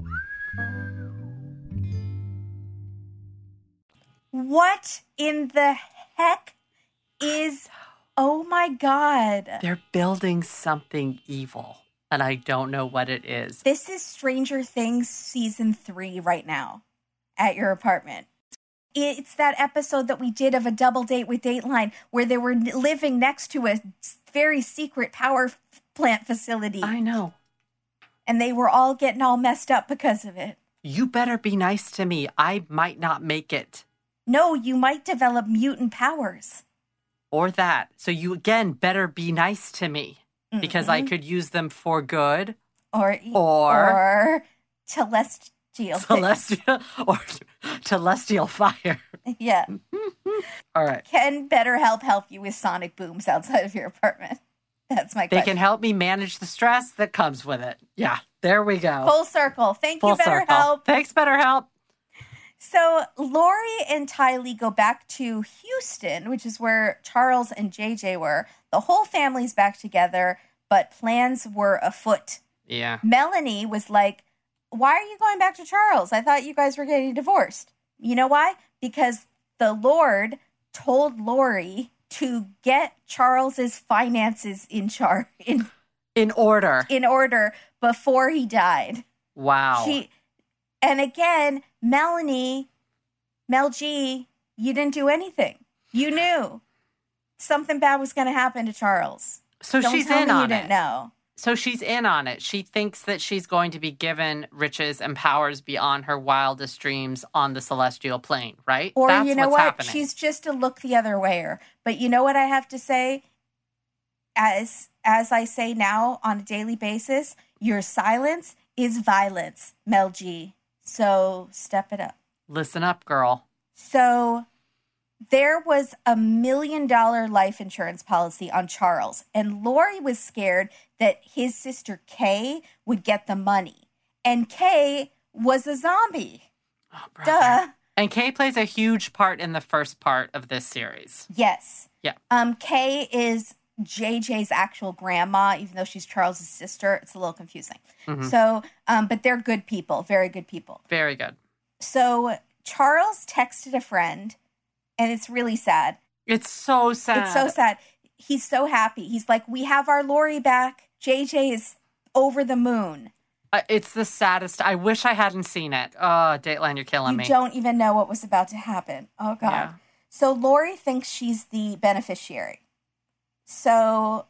What in the heck is... Oh my God. They're building something evil, and I don't know what it is. This is Stranger Things season 3 right now at your apartment. It's that episode that we did of A Double Date with Dateline where they were living next to a very secret power plant facility. I know. And they were all getting all messed up because of it. You better be nice to me. I might not make it. No, you might develop mutant powers. Or that. So you, again, better be nice to me because I could use them for good. Or celestial fire. Yeah. All right. Can BetterHelp help you with sonic booms outside of your apartment? That's my question. They can help me manage the stress that comes with it. Yeah, there we go. Full circle. Thank you, BetterHelp. Thanks, BetterHelp. So Lori and Tylee go back to Houston, which is where Charles and JJ were. The whole family's back together, but plans were afoot. Yeah. Melanie was like, why are you going back to Charles? I thought you guys were getting divorced. You know why? Because the Lord told Lori to get Charles's finances in order before he died. Wow. And again, Mel G, you didn't do anything. You knew something bad was going to happen to Charles. So she's in on it. You didn't know. So she's in on it. She thinks that she's going to be given riches and powers beyond her wildest dreams on the celestial plane, right? Or that's you know what's what? happening. She's just a look the other wayer. But you know what I have to say? As I say now on a daily basis, your silence is violence, Mel G. So step it up. Listen up, girl. So there was $1 million life insurance policy on Charles, and Lori was scared that his sister Kay would get the money. And Kay was a zombie. Oh, brother. Duh. And Kay plays a huge part in the first part of this series. Yes. Yeah. Kay is JJ's actual grandma, even though she's Charles's sister. It's a little confusing. Mm-hmm. So, but they're good people, very good people. Very good. So Charles texted a friend, and it's really sad. It's so sad. It's so sad. He's so happy. He's like, we have our Lori back. JJ is over the moon. It's the saddest. I wish I hadn't seen it. Oh, Dateline, you're killing me. You don't even know what was about to happen. Oh, God. Yeah. So Lori thinks she's the beneficiary. So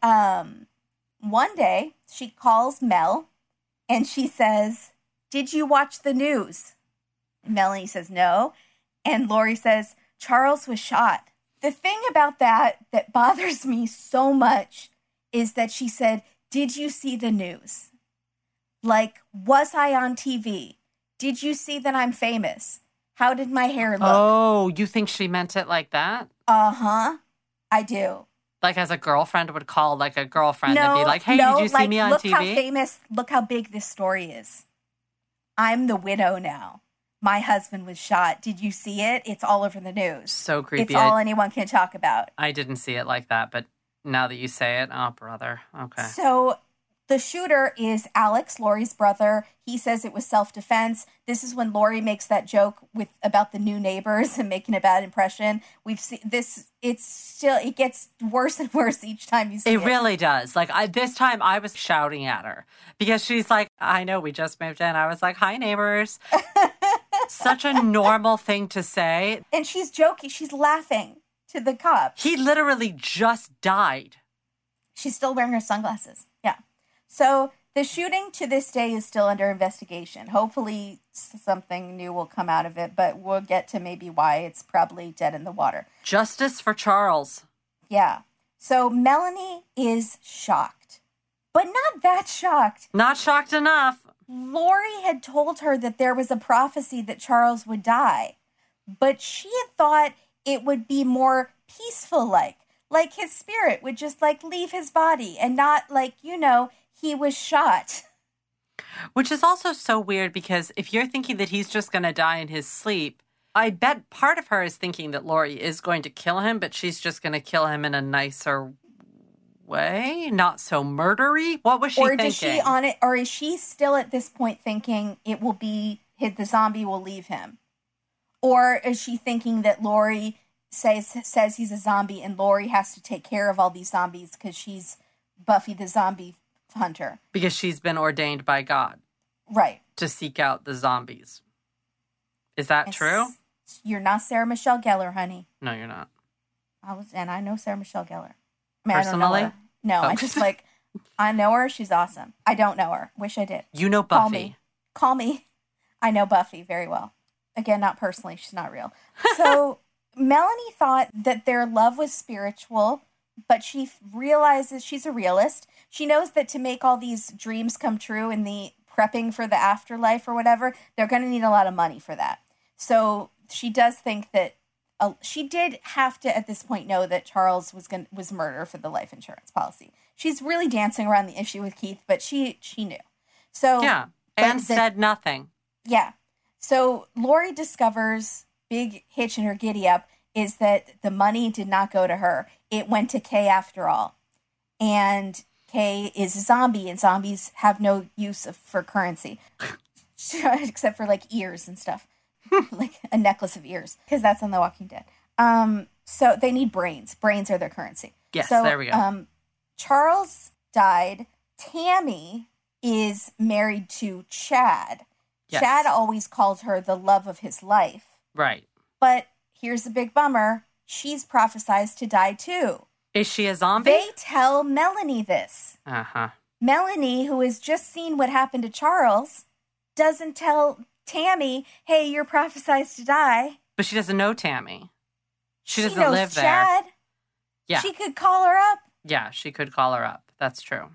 one day she calls Mel and she says, did you watch the news? And Melanie says, no. And Lori says, Charles was shot. The thing about that bothers me so much is that she said, did you see the news? Like, was I on TV? Did you see that I'm famous? How did my hair look? Oh, you think she meant it like that? Uh-huh. I do. Like as a girlfriend would call like a girlfriend and be like, hey, did you see me on TV? Look how big this story is. I'm the widow now. My husband was shot. Did you see it? It's all over the news. So creepy. It's all anyone can talk about. I didn't see it like that, but now that you say it, oh, brother. Okay. So the shooter is Alex, Lori's brother. He says it was self-defense. This is when Lori makes that joke about the new neighbors and making a bad impression. We've seen this. It gets worse and worse each time you see it. It really does. Like this time I was shouting at her because she's like, I know we just moved in. I was like, hi, neighbors. Such a normal thing to say. And she's joking. She's laughing to the cop. He literally just died. She's still wearing her sunglasses. Yeah. So the shooting to this day is still under investigation. Hopefully something new will come out of it, but we'll get to maybe why it's probably dead in the water. Justice for Charles. Yeah. So Melanie is shocked, but not that shocked. Not shocked enough. Lori had told her that there was a prophecy that Charles would die, but she had thought it would be more peaceful, like his spirit would just leave his body and not he was shot. Which is also so weird because if you're thinking that he's just going to die in his sleep, I bet part of her is thinking that Lori is going to kill him, but she's just going to kill him in a nicer way, not so murdery. What was she or thinking? does she on it, or is she still at this point thinking it will be the zombie will leave him? Or is she thinking that Lori says he's a zombie and Lori has to take care of all these zombies because she's Buffy the zombie hunter? Because she's been ordained by God. Right. To seek out the zombies. Is that true? You're not Sarah Michelle Gellar, honey. No, you're not. I know Sarah Michelle Gellar. I mean, Personally? I don't know her. No, Oh. I just I know her. She's awesome. I don't know her. Wish I did. You know Buffy. Call me. I know Buffy very well. Again, not personally. She's not real. So Melanie thought that their love was spiritual, but she realizes she's a realist. She knows that to make all these dreams come true in the prepping for the afterlife or whatever, they're going to need a lot of money for that. So she does think that she did have to, at this point, know that Charles was murder for the life insurance policy. She's really dancing around the issue with Keith, but she knew. So Yeah, and said nothing. Yeah. So Lori discovers, big hitch in her giddy up, is that the money did not go to her. It went to Kay after all. And Kay is a zombie, and zombies have no use for currency. Except for like ears and stuff. Like a necklace of ears. Because that's on The Walking Dead. So they need brains. Brains are their currency. Yes, so, there we go. Charles died. Tammy is married to Chad. Yes. Chad always calls her the love of his life. Right. But here's the big bummer. She's prophesized to die too. Is she a zombie? They tell Melanie this. Uh-huh. Melanie, who has just seen what happened to Charles, doesn't tell Tammy, hey, you're prophesized to die. But she doesn't know Tammy. She doesn't knows live there. Chad. Yeah. She could call her up. Yeah, she could call her up. That's true.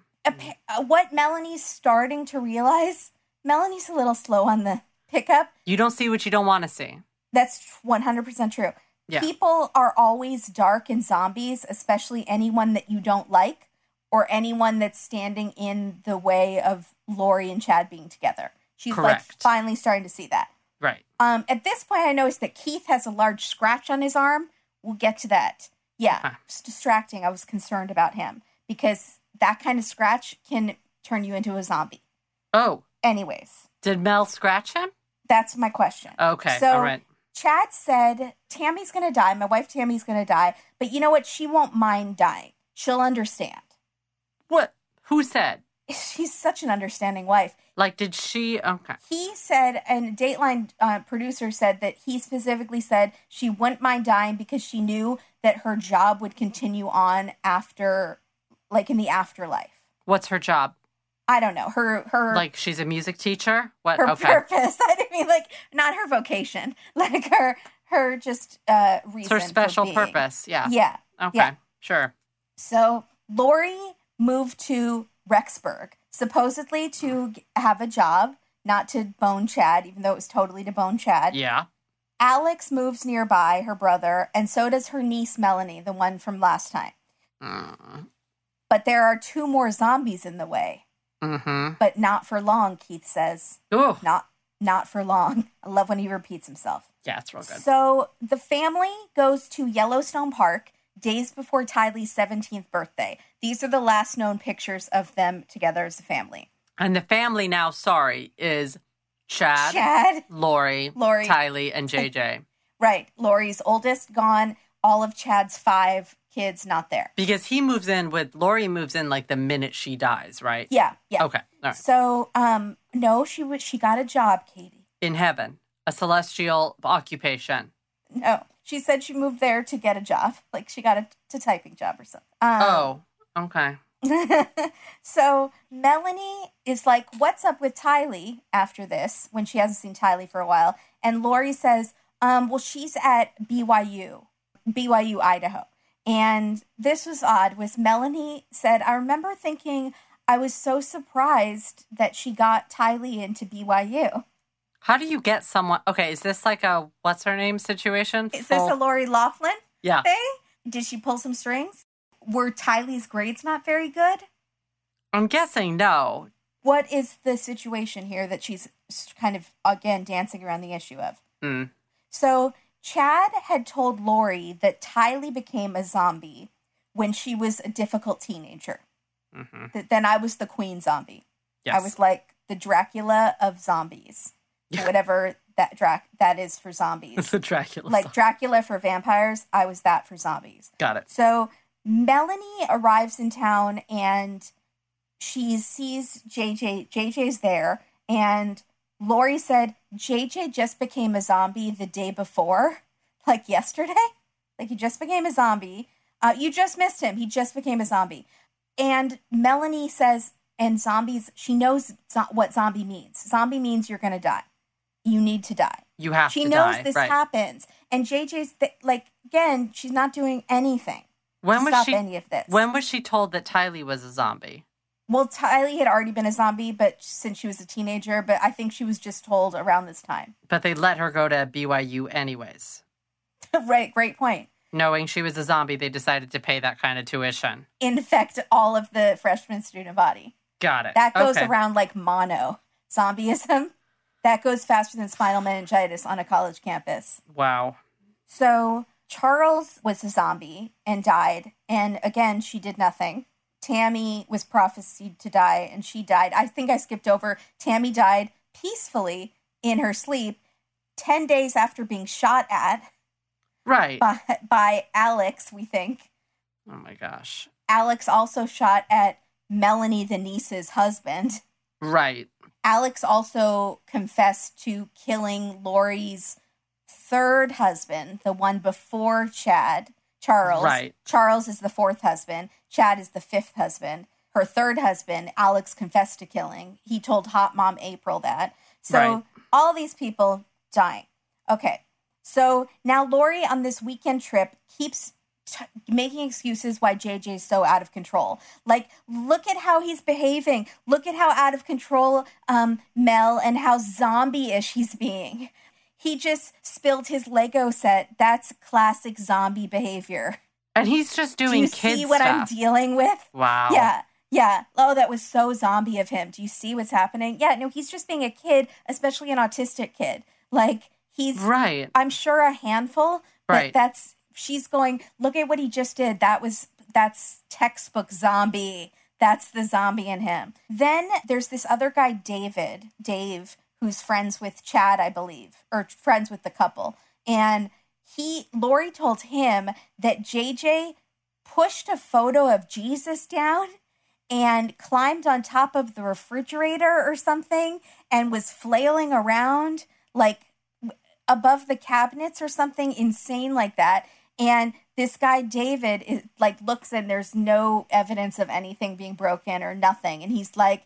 What Melanie's starting to realize, Melanie's a little slow on the pickup. You don't see what you don't want to see. That's 100% true. Yeah. People are always dark in zombies, especially anyone that you don't like or anyone that's standing in the way of Lori and Chad being together. She's Correct. finally starting to see that. Right. At this point, I noticed that Keith has a large scratch on his arm. We'll get to that. Yeah, Huh. It's distracting. I was concerned about him because that kind of scratch can turn you into a zombie. Oh. Anyways, Did Mel scratch him? that's my question. Okay. So all right. Chad said, Tammy's going to die. My wife Tammy's going to die. But you know what? She won't mind dying. She'll understand. What? Who said? She's such an understanding wife. Like, did she? Okay. He said, and Dateline producer said that he specifically said she wouldn't mind dying because she knew that her job would continue on after, like in the afterlife. What's her job? I don't know. Her Like, she's a music teacher? What? her Okay. purpose. I didn't mean like not her vocation, like her just reason. It's her special for being. purpose. Yeah. Yeah. Okay. Yeah. Sure. So Lori moved to Rexburg, supposedly to have a job, not to bone Chad, even though it was totally to bone Chad. Yeah. Alex moves nearby, her brother, and so does her niece Melanie, the one from last time. But there are 2 more zombies in the way. Mm-hmm. But not for long, Keith says. Ooh. Not for long. I love when he repeats himself. Yeah, it's real good. So the family goes to Yellowstone Park days before Tylee's 17th birthday. These are the last known pictures of them together as a family. And the family now, is Chad, Lori, Tylee, and JJ. Right. Lori's oldest gone. All of Chad's 5 kids not there. Because Lori moves in like the minute she dies, right? Yeah. Okay. All right. So, no, she got a job, Katie. In heaven, a celestial occupation. No, she said she moved there to get a job. Like she got a typing job or something. Oh, okay. So Melanie is like, what's up with Tylee after this when she hasn't seen Tylee for a while? And Lori says, well, she's at BYU, Idaho. And this was odd, was Melanie said, I remember thinking I was so surprised that she got Tylee into BYU. How do you get someone? Okay, is this like a what's her name situation? Is this a Lori Loughlin Yeah. thing? Did she pull some strings? Were Tylee's grades not very good? I'm guessing no. What is the situation here that she's kind of, again, dancing around the issue of? So Chad had told Lori that Tylee became a zombie when she was a difficult teenager. Mm-hmm. Then I was the queen zombie. Yes. I was like the Dracula of zombies. Whatever that is for zombies. The Dracula. Like Dracula for vampires, I was that for zombies. Got it. So Melanie arrives in town and she sees JJ. JJ's there, and Lori said JJ just became a zombie the day before, like yesterday. Like he just became a zombie. You just missed him. He just became a zombie. And Melanie says, and zombies, she knows what zombie means. Zombie means you're going to die. You need to die. You have to die. She knows this happens. And JJ's, again, she's not doing anything to stop any of this. When was she told that Tylee was a zombie? Well, Tylee had already been a zombie, but since she was a teenager, but I think she was just told around this time. But they let her go to BYU anyways. Right, great point. Knowing she was a zombie, they decided to pay that kind of tuition. Infect all of the freshman student body. Got it. That goes around like mono. Zombieism. That goes faster than spinal meningitis on a college campus. Wow. So Charles was a zombie and died. And again, she did nothing. Tammy was prophesied to die and she died. I think I skipped over. Tammy died peacefully in her sleep 10 days after being shot at. Right. By Alex, we think. Oh my gosh. Alex also shot at Melanie, the niece's husband. Right. Alex also confessed to killing Lori's third husband, the one before Chad, Charles. Right. Charles is the fourth husband. Chad is the fifth husband. Her third husband, Alex confessed to killing. He told Hot Mom April that. So all these people dying. Okay. So now Lori on this weekend trip keeps making excuses why JJ's so out of control. Like, look at how he's behaving. Look at how out of control Mel and how zombie-ish he's being. He just spilled his Lego set. That's classic zombie behavior. And he's just doing kid stuff. Do you see what I'm dealing with? Wow. Yeah. Oh, that was so zombie of him. Do you see what's happening? Yeah, no, he's just being a kid, especially an autistic kid. Like, he's, I'm sure, a handful, but she's going, look at what he just did. That's textbook zombie. That's the zombie in him. Then there's this other guy, Dave, who's friends with Chad, I believe, or friends with the couple. And Lori told him that JJ pushed a photo of Jesus down and climbed on top of the refrigerator or something and was flailing around like above the cabinets or something insane like that. And this guy, David, is like looks and there's no evidence of anything being broken or nothing. And he's like,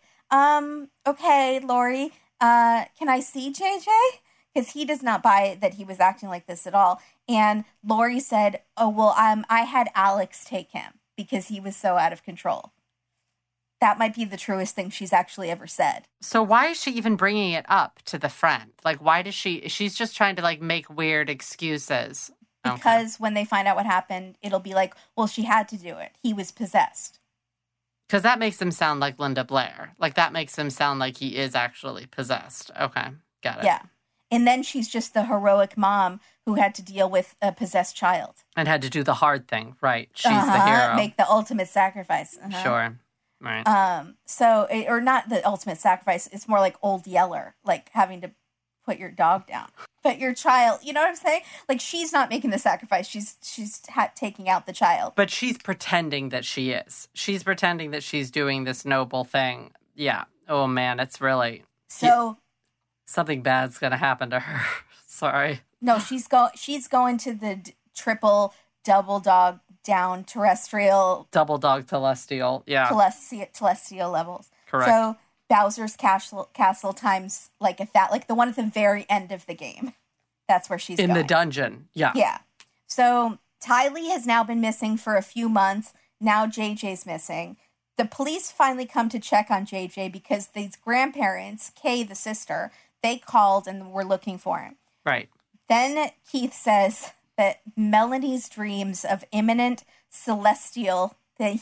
okay, Lori, can I see JJ? Because he does not buy that he was acting like this at all. And Lori said, oh, well, I had Alex take him because he was so out of control. That might be the truest thing she's actually ever said. So why is she even bringing it up to the friend? Like, why does she's just trying to like make weird excuses. Because when they find out what happened, it'll be like, well, she had to do it. He was possessed. Because that makes him sound like Linda Blair. Like, that makes him sound like he is actually possessed. Okay, got it. Yeah. And then she's just the heroic mom who had to deal with a possessed child. And had to do the hard thing, right? She's the hero. Make the ultimate sacrifice. Sure. Right. Or not the ultimate sacrifice. It's more like Old Yeller, like having to put your dog down. But your child, you know what I'm saying? Like, she's not making the sacrifice. She's taking out the child. But she's pretending that she is. She's pretending that she's doing this noble thing. Yeah. Oh, man, it's really... So... something bad's going to happen to her. Sorry. No, she's going to the triple double dog down terrestrial... Double dog celestial, yeah. Celestial levels. Correct. So... Bowser's Castle times like the one at the very end of the game. That's where she's in going. The dungeon. Yeah. Yeah. So Tylee has now been missing for a few months. Now JJ's missing. The police finally come to check on JJ because these grandparents, Kay, the sister, they called and were looking for him. Right. Then Keith says that Melanie's dreams of imminent celestial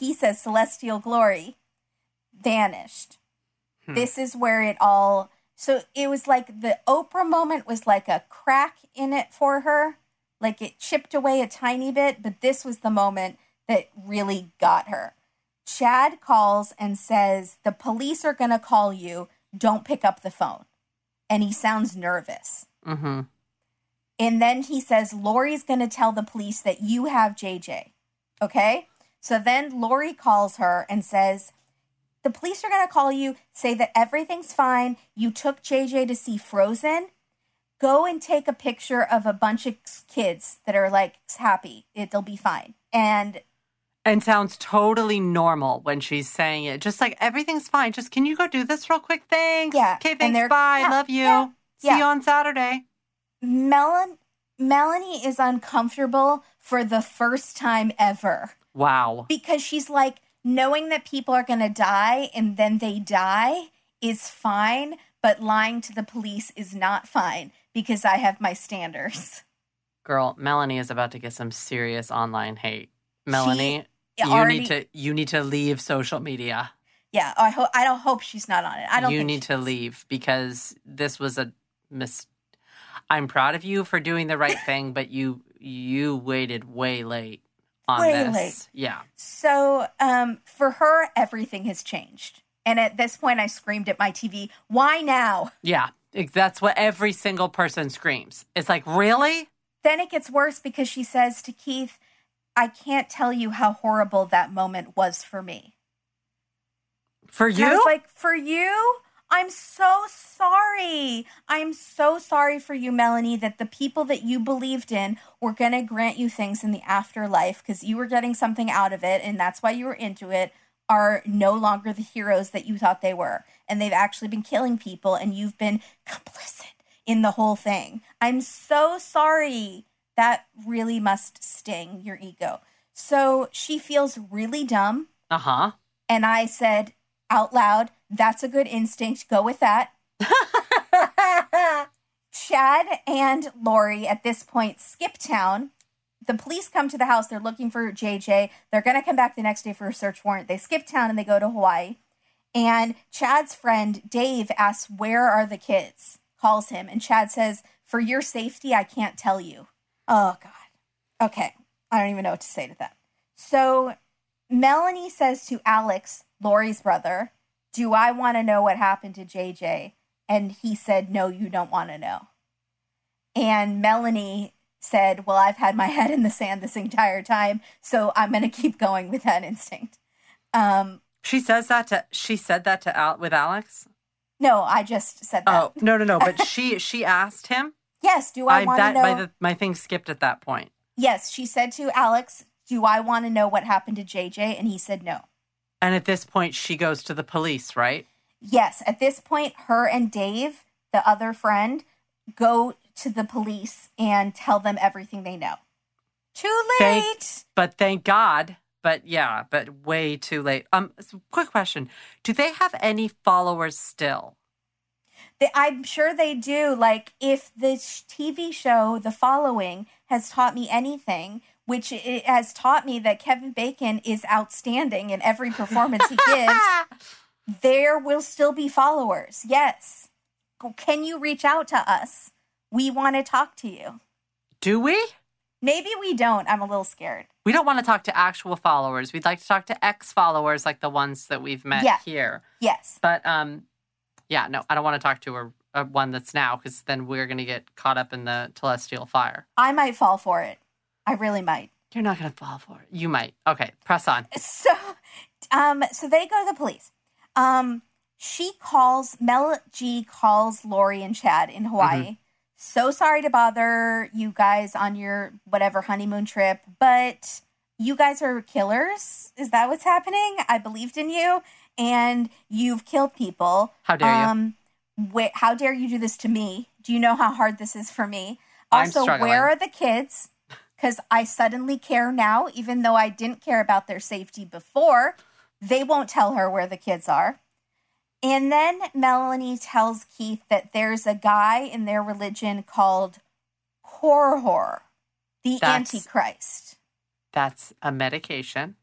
glory vanished. This is where it all... So it was like the Oprah moment was like a crack in it for her. Like it chipped away a tiny bit, but this was the moment that really got her. Chad calls and says, the police are going to call you. Don't pick up the phone. And he sounds nervous. Mm-hmm. And then he says, Lori's going to tell the police that you have JJ. Okay? So then Lori calls her and says, the police are going to call you, say that everything's fine. You took JJ to see Frozen. Go and take a picture of a bunch of kids that are like happy. It'll be fine. And sounds totally normal when she's saying it. Just like, everything's fine. Just, can you go do this real quick? Thanks. Yeah. Okay, thanks. Bye. Love you. Yeah, See you on Saturday. Melanie is uncomfortable for the first time ever. Wow. Because she's like, knowing that people are going to die and then they die is fine, but lying to the police is not fine because I have my standards. Girl, Melanie is about to get some serious online hate. Melanie, you need to leave social media. Yeah, I don't hope she's not on it. I don't. You think need to leave because this was a I'm proud of you for doing the right thing, but you waited way late on this. Late. Yeah. So for her, everything has changed. And at this point, I screamed at my TV, why now? Yeah, that's what every single person screams. It's like, really? Then it gets worse because she says to Keith, I can't tell you how horrible that moment was for me. For you? And I was like, for you? I'm so sorry. I'm so sorry for you, Melanie, that the people that you believed in were going to grant you things in the afterlife because you were getting something out of it, and that's why you were into it, are no longer the heroes that you thought they were. And they've actually been killing people, and you've been complicit in the whole thing. I'm so sorry. That really must sting your ego. So she feels really dumb. Uh-huh. And I said out loud, that's a good instinct. Go with that. Chad and Lori at this point skip town. The police come to the house. They're looking for JJ. They're going to come back the next day for a search warrant. They skip town and they go to Hawaii. And Chad's friend Dave asks, where are the kids? Calls him. And Chad says, for your safety, I can't tell you. Oh, God. Okay. I don't even know what to say to that. So Melanie says to Alex, Lori's brother, do I want to know what happened to JJ? And he said, no, you don't want to know. And Melanie said, well, I've had my head in the sand this entire time, so I'm going to keep going with that instinct. She said that to with Alex? No, I just said that. Oh, no. But she asked him? Yes, do I want to know? My thing skipped at that point. Yes, she said to Alex, do I want to know what happened to JJ? And he said no. And at this point, she goes to the police, right? Yes, at this point, her and Dave, the other friend, go to the police and tell them everything they know. Too late! Thank God. But way too late. Quick question. Do they have any followers still? I'm sure they do. Like, if the TV show, The Following, has taught me anything, which it has taught me that Kevin Bacon is outstanding in every performance he gives, there will still be followers. Yes. Can you reach out to us? We want to talk to you. Do we? Maybe we don't. I'm a little scared. We don't want to talk to actual followers. We'd like to talk to ex-followers like the ones that we've met here. Yes. But, no, I don't want to talk to a one that's now because then we're going to get caught up in the celestial fire. I might fall for it. I really might. You're not going to fall for it. You might. Okay, press on. So they go to the police. Mel G calls Lori and Chad in Hawaii. Mm-hmm. So sorry to bother you guys on your whatever honeymoon trip, but you guys are killers. Is that what's happening? I believed in you, and you've killed people. How dare you? How dare you do this to me? Do you know how hard this is for me? Also, where are the kids? Because I suddenly care now, even though I didn't care about their safety before. They won't tell her where the kids are. And then Melanie tells Keith that there's a guy in their religion called Korhor, the Antichrist. That's a medication.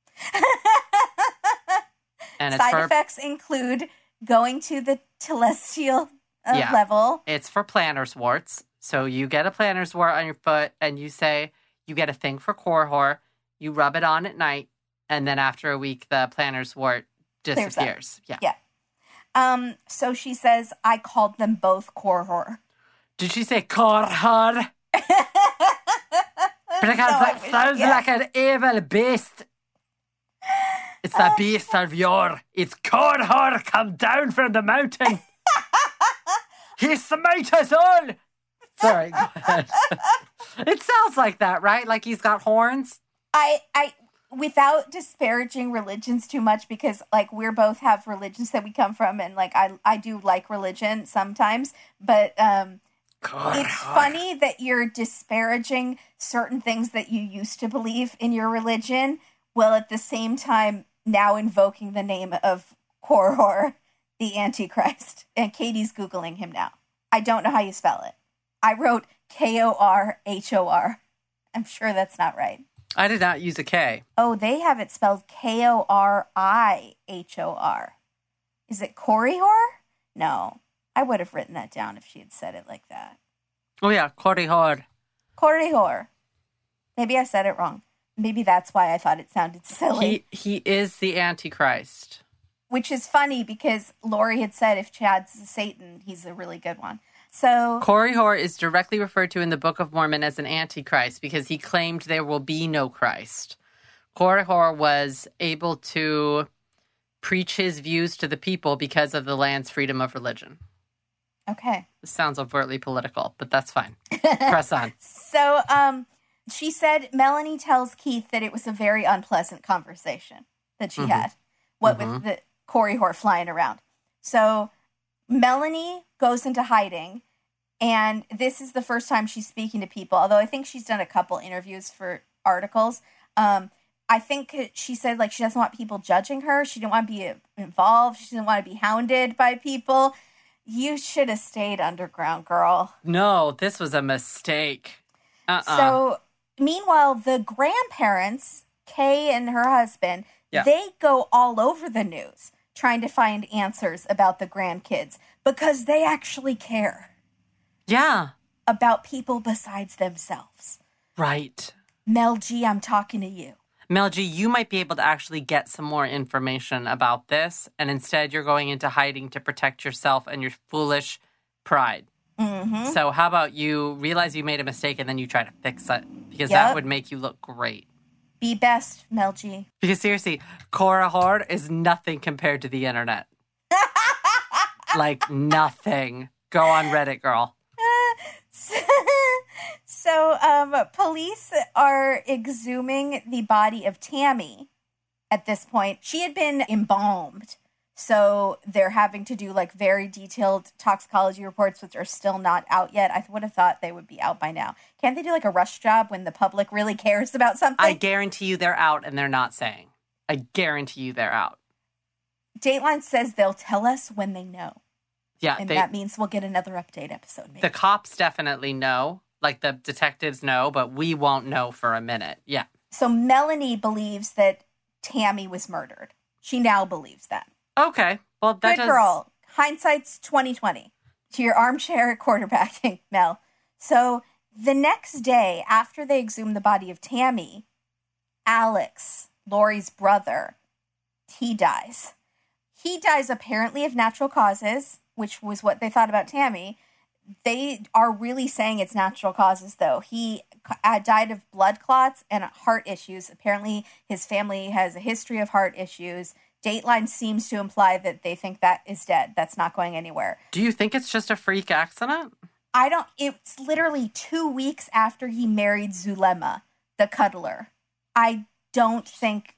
And side effects include going to the celestial level. It's for planner's warts. So you get a planner's wart on your foot and you say you get a thing for Korhor. You rub it on at night, and then after a week, the plantar's wart disappears. Yeah. So she says, I called them both core horror. Did she say core horror? Because that sounds like an evil beast. It's the beast of yore. It's core horror come down from the mountain. He smite us all. Sorry, go ahead. It sounds like that, right? Like he's got horns? I without disparaging religions too much, because like we're both have religions that we come from, and like I do like religion sometimes, but it's funny that you're disparaging certain things that you used to believe in your religion, while at the same time now invoking the name of Korhor, the Antichrist. And Katie's Googling him now. I don't know how you spell it. I wrote Korhor. I'm sure that's not right. I did not use a K. Oh, they have it spelled Korihor. Is it Korihor? No. I would have written that down if she had said it like that. Oh, yeah, Korihor. Korihor. Maybe I said it wrong. Maybe that's why I thought it sounded silly. He is the Antichrist. Which is funny because Lori had said if Chad's Satan, he's a really good one. So Korihor is directly referred to in the Book of Mormon as an Antichrist because he claimed there will be no Christ. Korihor was able to preach his views to the people because of the land's freedom of religion. Okay. This sounds overtly political, but that's fine. Press on. So she said Melanie tells Keith that it was a very unpleasant conversation that she had. With the Korihor flying around. So Melanie goes into hiding, and this is the first time she's speaking to people, although I think she's done a couple interviews for articles. I think she said like she doesn't want people judging her. She didn't want to be involved. She didn't want to be hounded by people. You should have stayed underground, girl. No, this was a mistake. So meanwhile, the grandparents, Kay and her husband, they go all over the news trying to find answers about the grandkids because they actually care. Yeah. About people besides themselves. Right. Mel G, I'm talking to you. Mel G, you might be able to actually get some more information about this, and instead you're going into hiding to protect yourself and your foolish pride. Mm-hmm. So how about you realize you made a mistake and then you try to fix it? Because that would make you look great. Be best, Mel G. Because seriously, Korihor is nothing compared to the internet. Like nothing. Go on Reddit, girl. So police are exhuming the body of Tammy at this point. She had been embalmed. So they're having to do like very detailed toxicology reports, which are still not out yet. I would have thought they would be out by now. Can't they do like a rush job when the public really cares about something? I guarantee you they're out and they're not saying. I guarantee you they're out. Dateline says they'll tell us when they know. Yeah. And that means we'll get another update episode. Maybe. The cops definitely know. Like the detectives know, but we won't know for a minute. Yeah. So Melanie believes that Tammy was murdered. She now believes that. Okay. Well, that Good girl. Hindsight's 2020. To your armchair quarterbacking, Mel. So the next day, after they exhumed the body of Tammy, Alex, Lori's brother, he dies. He dies apparently of natural causes, which was what they thought about Tammy. They are really saying it's natural causes, though. He died of blood clots and heart issues. Apparently, his family has a history of heart issues. Dateline seems to imply that they think that is dead. That's not going anywhere. Do you think it's just a freak accident? It's literally 2 weeks after he married Zulema, the cuddler. I don't think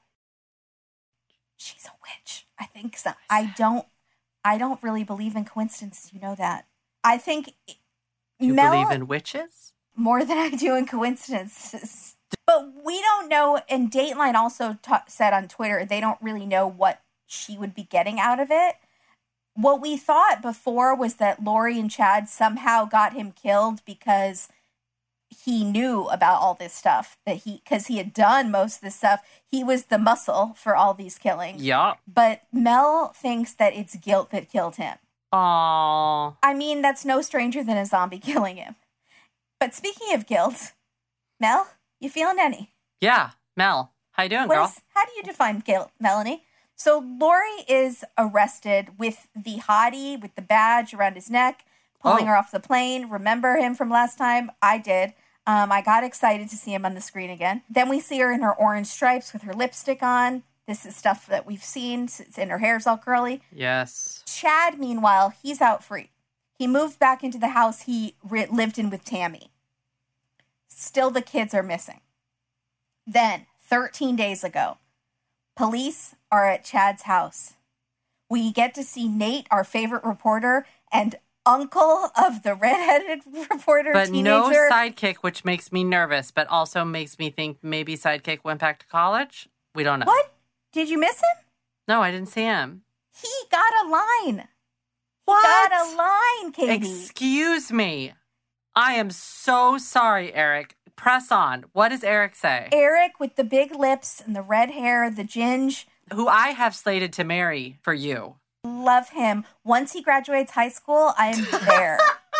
she's a witch. I think so. I don't really believe in coincidences. You know that. I think you believe in witches? More than I do in coincidences. But we don't know, and Dateline also said on Twitter, they don't really know what she would be getting out of it. What we thought before was that Lori and Chad somehow got him killed because he knew about all this stuff, because he had done most of this stuff. He was the muscle for all these killings. Yeah. But Mel thinks that it's guilt that killed him. Aww. I mean, that's no stranger than a zombie killing him. But speaking of guilt, Mel, you feeling any? Yeah. Mel, how you doing, What girl? how do you define guilt, Melanie? So Lori is arrested with the hottie with the badge around his neck, pulling her off the plane. Remember him from last time? I did. I got excited to see him on the screen again. Then we see her in her orange stripes with her lipstick on. This is stuff that we've seen, and her hair's all curly. Yes. Chad, meanwhile, he's out free. He moved back into the house he lived in with Tammy. Still, the kids are missing. Then, 13 days ago, police are at Chad's house. We get to see Nate, our favorite reporter, and uncle of the redheaded reporter But teenager. no Sidekick, which makes me nervous, but also makes me think maybe Sidekick went back to college. We don't know. What? Did you miss him? No, I didn't see him. He got a line. What? He got a line, Katie. Excuse me. I am so sorry, Eric. Press on. What does Eric say? Eric with the big lips and the red hair, the ginge. Who I have slated to marry for you. Love him. Once he graduates high school, I'm there.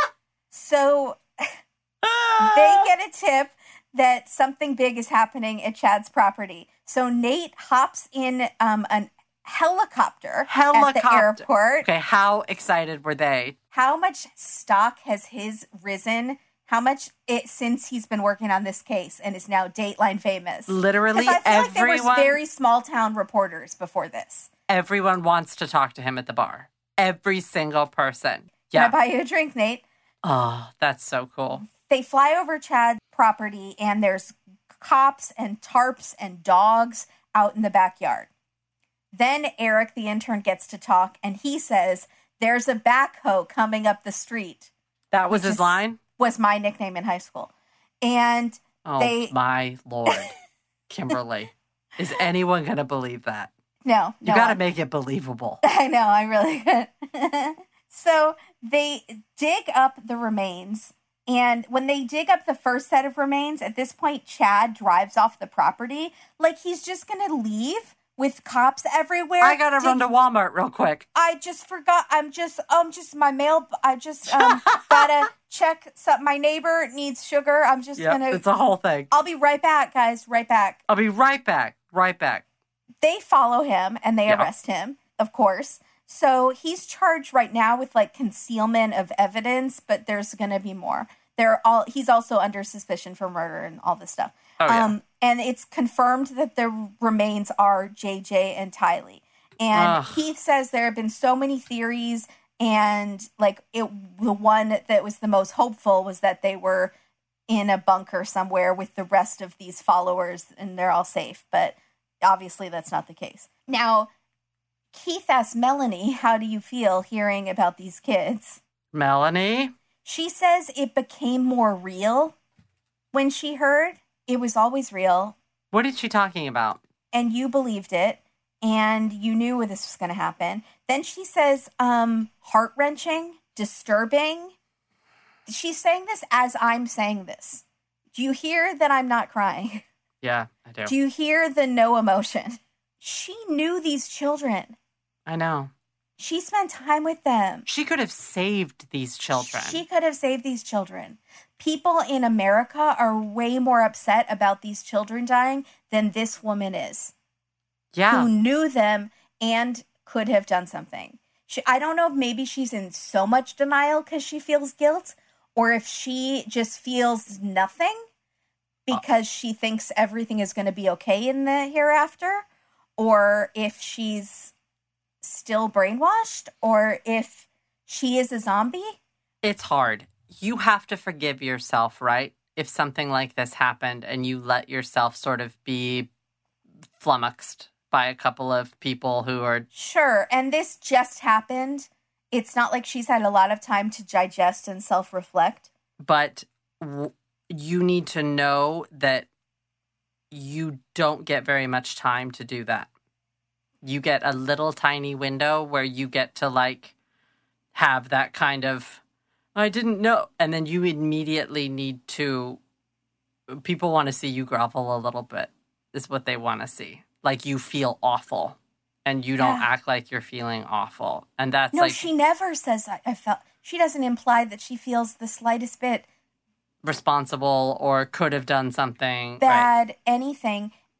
So they get a tip that something big is happening at Chad's property. So Nate hops in an helicopter at the airport. Okay, how excited were they? How much stock has his risen? How much since he's been working on this case and is now Dateline famous? Literally I feel everyone. like there was very small town reporters before this. Everyone wants to talk to him at the bar. Every single person. Can I Yeah. buy you a drink, Nate? Oh, that's so cool. They fly over Chad's property and there's cops and tarps and dogs out in the backyard. Then Eric, the intern, gets to talk and he says, "There's a backhoe coming up the street." That was his line? Was my nickname in high school. And Oh, my Lord. Kimberly. Is anyone going to believe that? No. You got to make it believable. I know, I really could. So they dig up the remains. And when they dig up the first set of remains, at this point, Chad drives off the property. Like he's just going to leave with cops everywhere. I got to run to Walmart real quick. I just forgot. just my mail. I just gotta check some. My neighbor needs sugar. I'm just gonna. It's a whole thing. I'll be right back, guys. Right back. I'll be right back. Right back. They follow him and they arrest him, of course. So he's charged right now with like concealment of evidence, but there's gonna be more. He's also under suspicion for murder and all this stuff. Oh, yeah. And it's confirmed that the remains are JJ and Tylee. And Heath says there have been so many theories, and the one that was the most hopeful was that they were in a bunker somewhere with the rest of these followers and they're all safe. But obviously that's not the case. Now, Keith asked Melanie, "How do you feel hearing about these kids?" Melanie? She says it became more real when she heard. It was always real. What is she talking about? And you believed it. And you knew this was going to happen. Then she says, heart-wrenching, disturbing. She's saying this as I'm saying this. Do you hear that I'm not crying? Yeah, I do. Do you hear the no emotion? She knew these children. I know. She spent time with them. She could have saved these children. She could have saved these children. People in America are way more upset about these children dying than this woman is. Yeah. Who knew them and could have done something. I don't know if maybe she's in so much denial because she feels guilt, or if she just feels nothing because she thinks everything is going to be okay in the hereafter, or if she's still brainwashed, or if she is a zombie. It's hard. You have to forgive yourself, right? If something like this happened and you let yourself sort of be flummoxed by a couple of people who are... Sure, and this just happened. It's not like she's had a lot of time to digest and self-reflect. But you need to know that you don't get very much time to do that. You get a little tiny window where you get to, have that kind of, I didn't know. And then you immediately need to... People want to see you grovel a little bit, is what they want to see. Like you feel awful and you don't act like you're feeling awful. And that's No, she never says I felt. She doesn't imply that she feels the slightest bit responsible or could have done something bad, anything.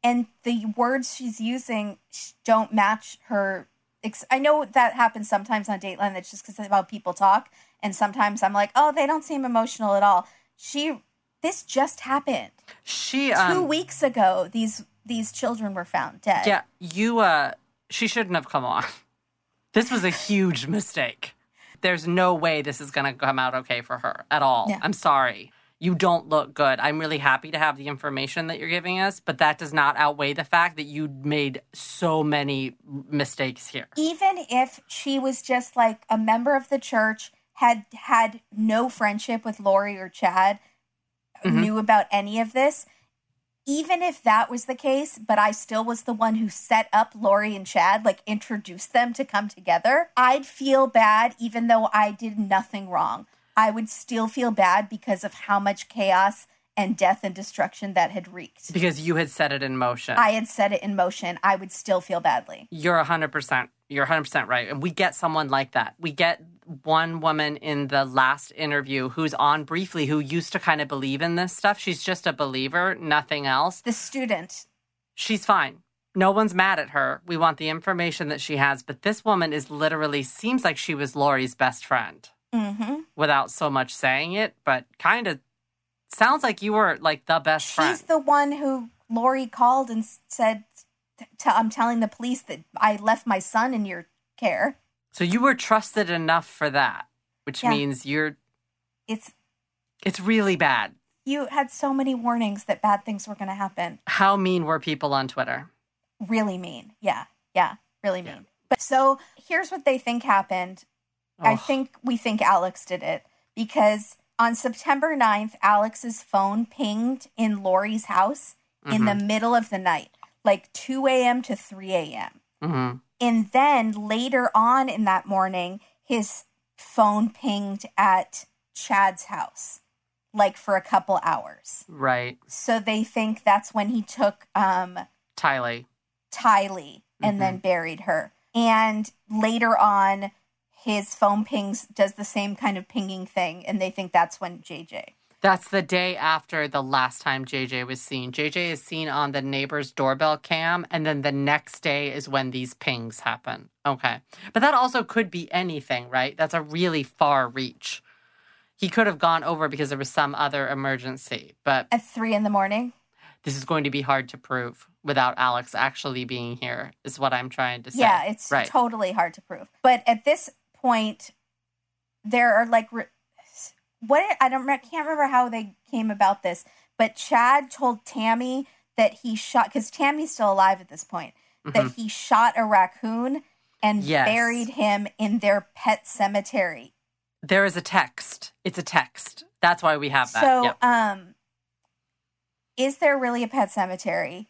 and the words she's using don't match her. I know that happens sometimes on Dateline. That's just because of how people talk. And sometimes I'm like, oh, they don't seem emotional at all. This just happened. 2 weeks ago, these children were found dead. Yeah, she shouldn't have come on. This was a huge mistake. There's no way this is going to come out okay for her at all. Yeah. I'm sorry. You don't look good. I'm really happy to have the information that you're giving us, but that does not outweigh the fact that you made so many mistakes here. Even if she was just like a member of the church, had no friendship with Lori or Chad, knew about any of this, even if that was the case, but I still was the one who set up Lori and Chad, like introduced them to come together, I'd feel bad even though I did nothing wrong. I would still feel bad because of how much chaos and death and destruction that had wreaked. Because you had set it in motion. I had set it in motion. I would still feel badly. You're 100% right. And we get someone like that. We get one woman in the last interview who's on briefly who used to kind of believe in this stuff. She's just a believer, nothing else. The student. She's fine. No one's mad at her. We want the information that she has. But this woman is literally, seems like she was Lori's best friend. Without so much saying it, but kind of sounds like you were like the best friend. She's the one who Lori called and said, I'm telling the police that I left my son in your care. So you were trusted enough for that, which means it's really bad. You had so many warnings that bad things were going to happen. How mean were people on Twitter? Really mean. Yeah, really mean. But so here's what they think happened. We think Alex did it because on September 9th, Alex's phone pinged in Lori's house in the middle of the night, like 2 a.m. to 3 a.m. And then later on in that morning, his phone pinged at Chad's house, like for a couple hours. Right. So they think that's when he took Tylee and then buried her. And later on, his phone does the same kind of pinging thing, and they think that's when JJ. That's the day after the last time JJ was seen. JJ is seen on the neighbor's doorbell cam, and then the next day is when these pings happen. Okay. But that also could be anything, right? That's a really far reach. He could have gone over because there was some other emergency, but... At 3 a.m? This is going to be hard to prove without Alex actually being here, is what I'm trying to say. Yeah, it's totally hard to prove. But at this point, there are like... can't remember how they came about this, but Chad told Tammy that he shot, because Tammy's still alive at this point, that he shot a raccoon and buried him in their pet cemetery. There is a text. It's a text. That's why we have that. So, is there really a pet cemetery?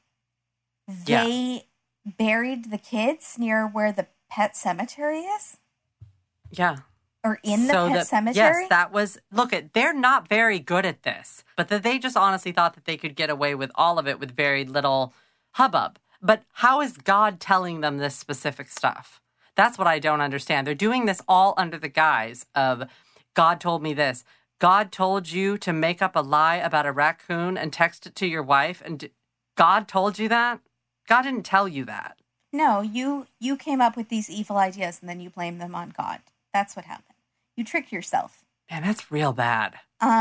They buried the kids near where the pet cemetery is? Yeah. Or in the pet cemetery? Yes, that was... Look, they're not very good at this. But they just honestly thought that they could get away with all of it with very little hubbub. But how is God telling them this specific stuff? That's what I don't understand. They're doing this all under the guise of, God told me this. God told you to make up a lie about a raccoon and text it to your wife. And God told you that? God didn't tell you that. No, you came up with these evil ideas and then you blame them on God. That's what happened. You trick yourself. Man, that's real bad.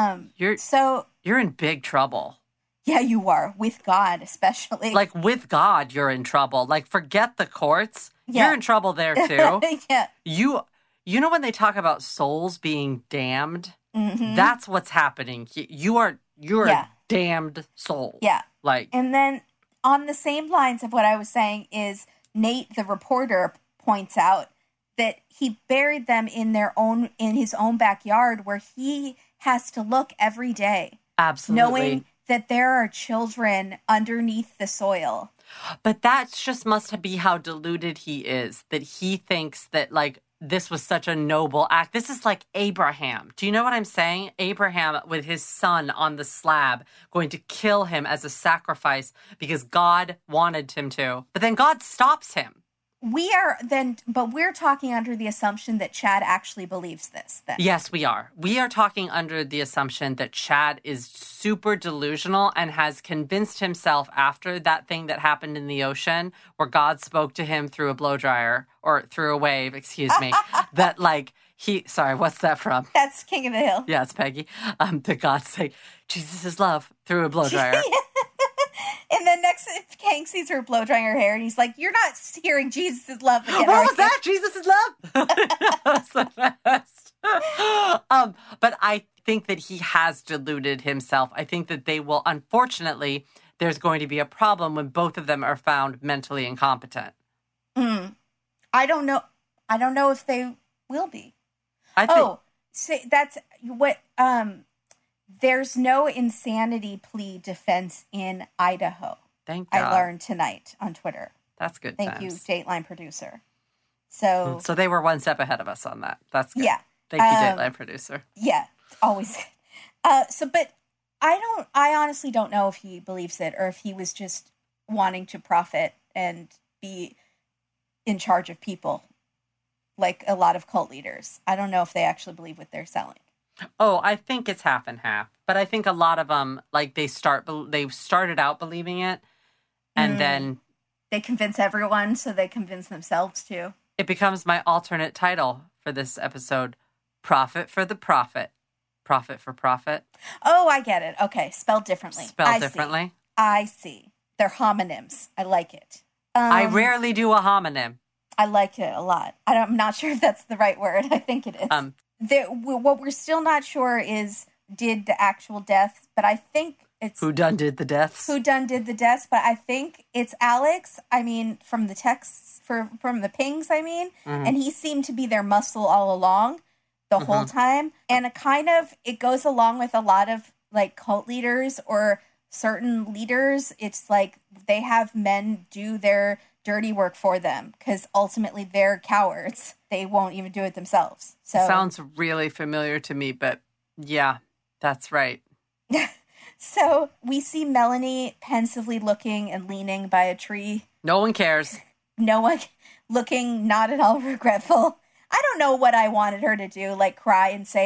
You're in big trouble. Yeah, you are. With God, especially. Like, with God, you're in trouble. Like, forget the courts. Yeah. You're in trouble there, too. Yeah. You know when they talk about souls being damned? That's what's happening. You're a damned soul. Yeah. Like, and then on the same lines of what I was saying is Nate, the reporter, points out that he buried them in his own backyard where he has to look every day. Absolutely. Knowing that there are children underneath the soil. But that just must be how deluded he is, that he thinks that, like, this was such a noble act. This is like Abraham. Do you know what I'm saying? Abraham with his son on the slab going to kill him as a sacrifice because God wanted him to. But then God stops him. we're talking under the assumption that Chad actually believes this then. Yes, we are. We are talking under the assumption that Chad is super delusional and has convinced himself after that thing that happened in the ocean where God spoke to him through a blow dryer or through a wave, excuse me, that like sorry, what's that from? That's King of the Hill. Yeah, it's Peggy. The God say, Jesus is love through a blow dryer. And then next, Hank sees her blow drying her hair, and he's like, "You're not hearing Jesus' love again." What was that? Jesus' love? That's the best. But I think that he has deluded himself. I think that they will, unfortunately, there's going to be a problem when both of them are found mentally incompetent. I don't know. I don't know if they will be. That's what. There's no insanity plea defense in Idaho. Thank God. I learned tonight on Twitter. That's good. Thank you, Dateline producer. So they were one step ahead of us on that. That's good. Yeah. Thank you, Dateline producer. Yeah, always. But I honestly don't know if he believes it or if he was just wanting to profit and be in charge of people, like a lot of cult leaders. I don't know if they actually believe what they're selling. Oh, I think it's half and half. But I think a lot of them, like they started out believing it, and then they convince everyone, so they convince themselves too. It becomes my alternate title for this episode: Profit for the Prophet. Profit for profit. Oh, I get it. Okay, spelled differently. I see. They're homonyms. I like it. I rarely do a homonym. I like it a lot. I'm not sure if that's the right word. I think it is. What we're still not sure is, did the actual death, but I think it's... Who done did the deaths? But I think it's Alex, from the texts, from the pings, and he seemed to be their muscle all along the whole time. And it goes along with a lot of, like, cult leaders or certain leaders. It's like they have men do their dirty work for them because ultimately they're cowards. They won't even do it themselves. So it sounds really familiar to me, but yeah, that's right. So we see Melanie pensively looking and leaning by a tree. No one cares. No one looking not at all regretful. I don't know what I wanted her to do, like cry and say,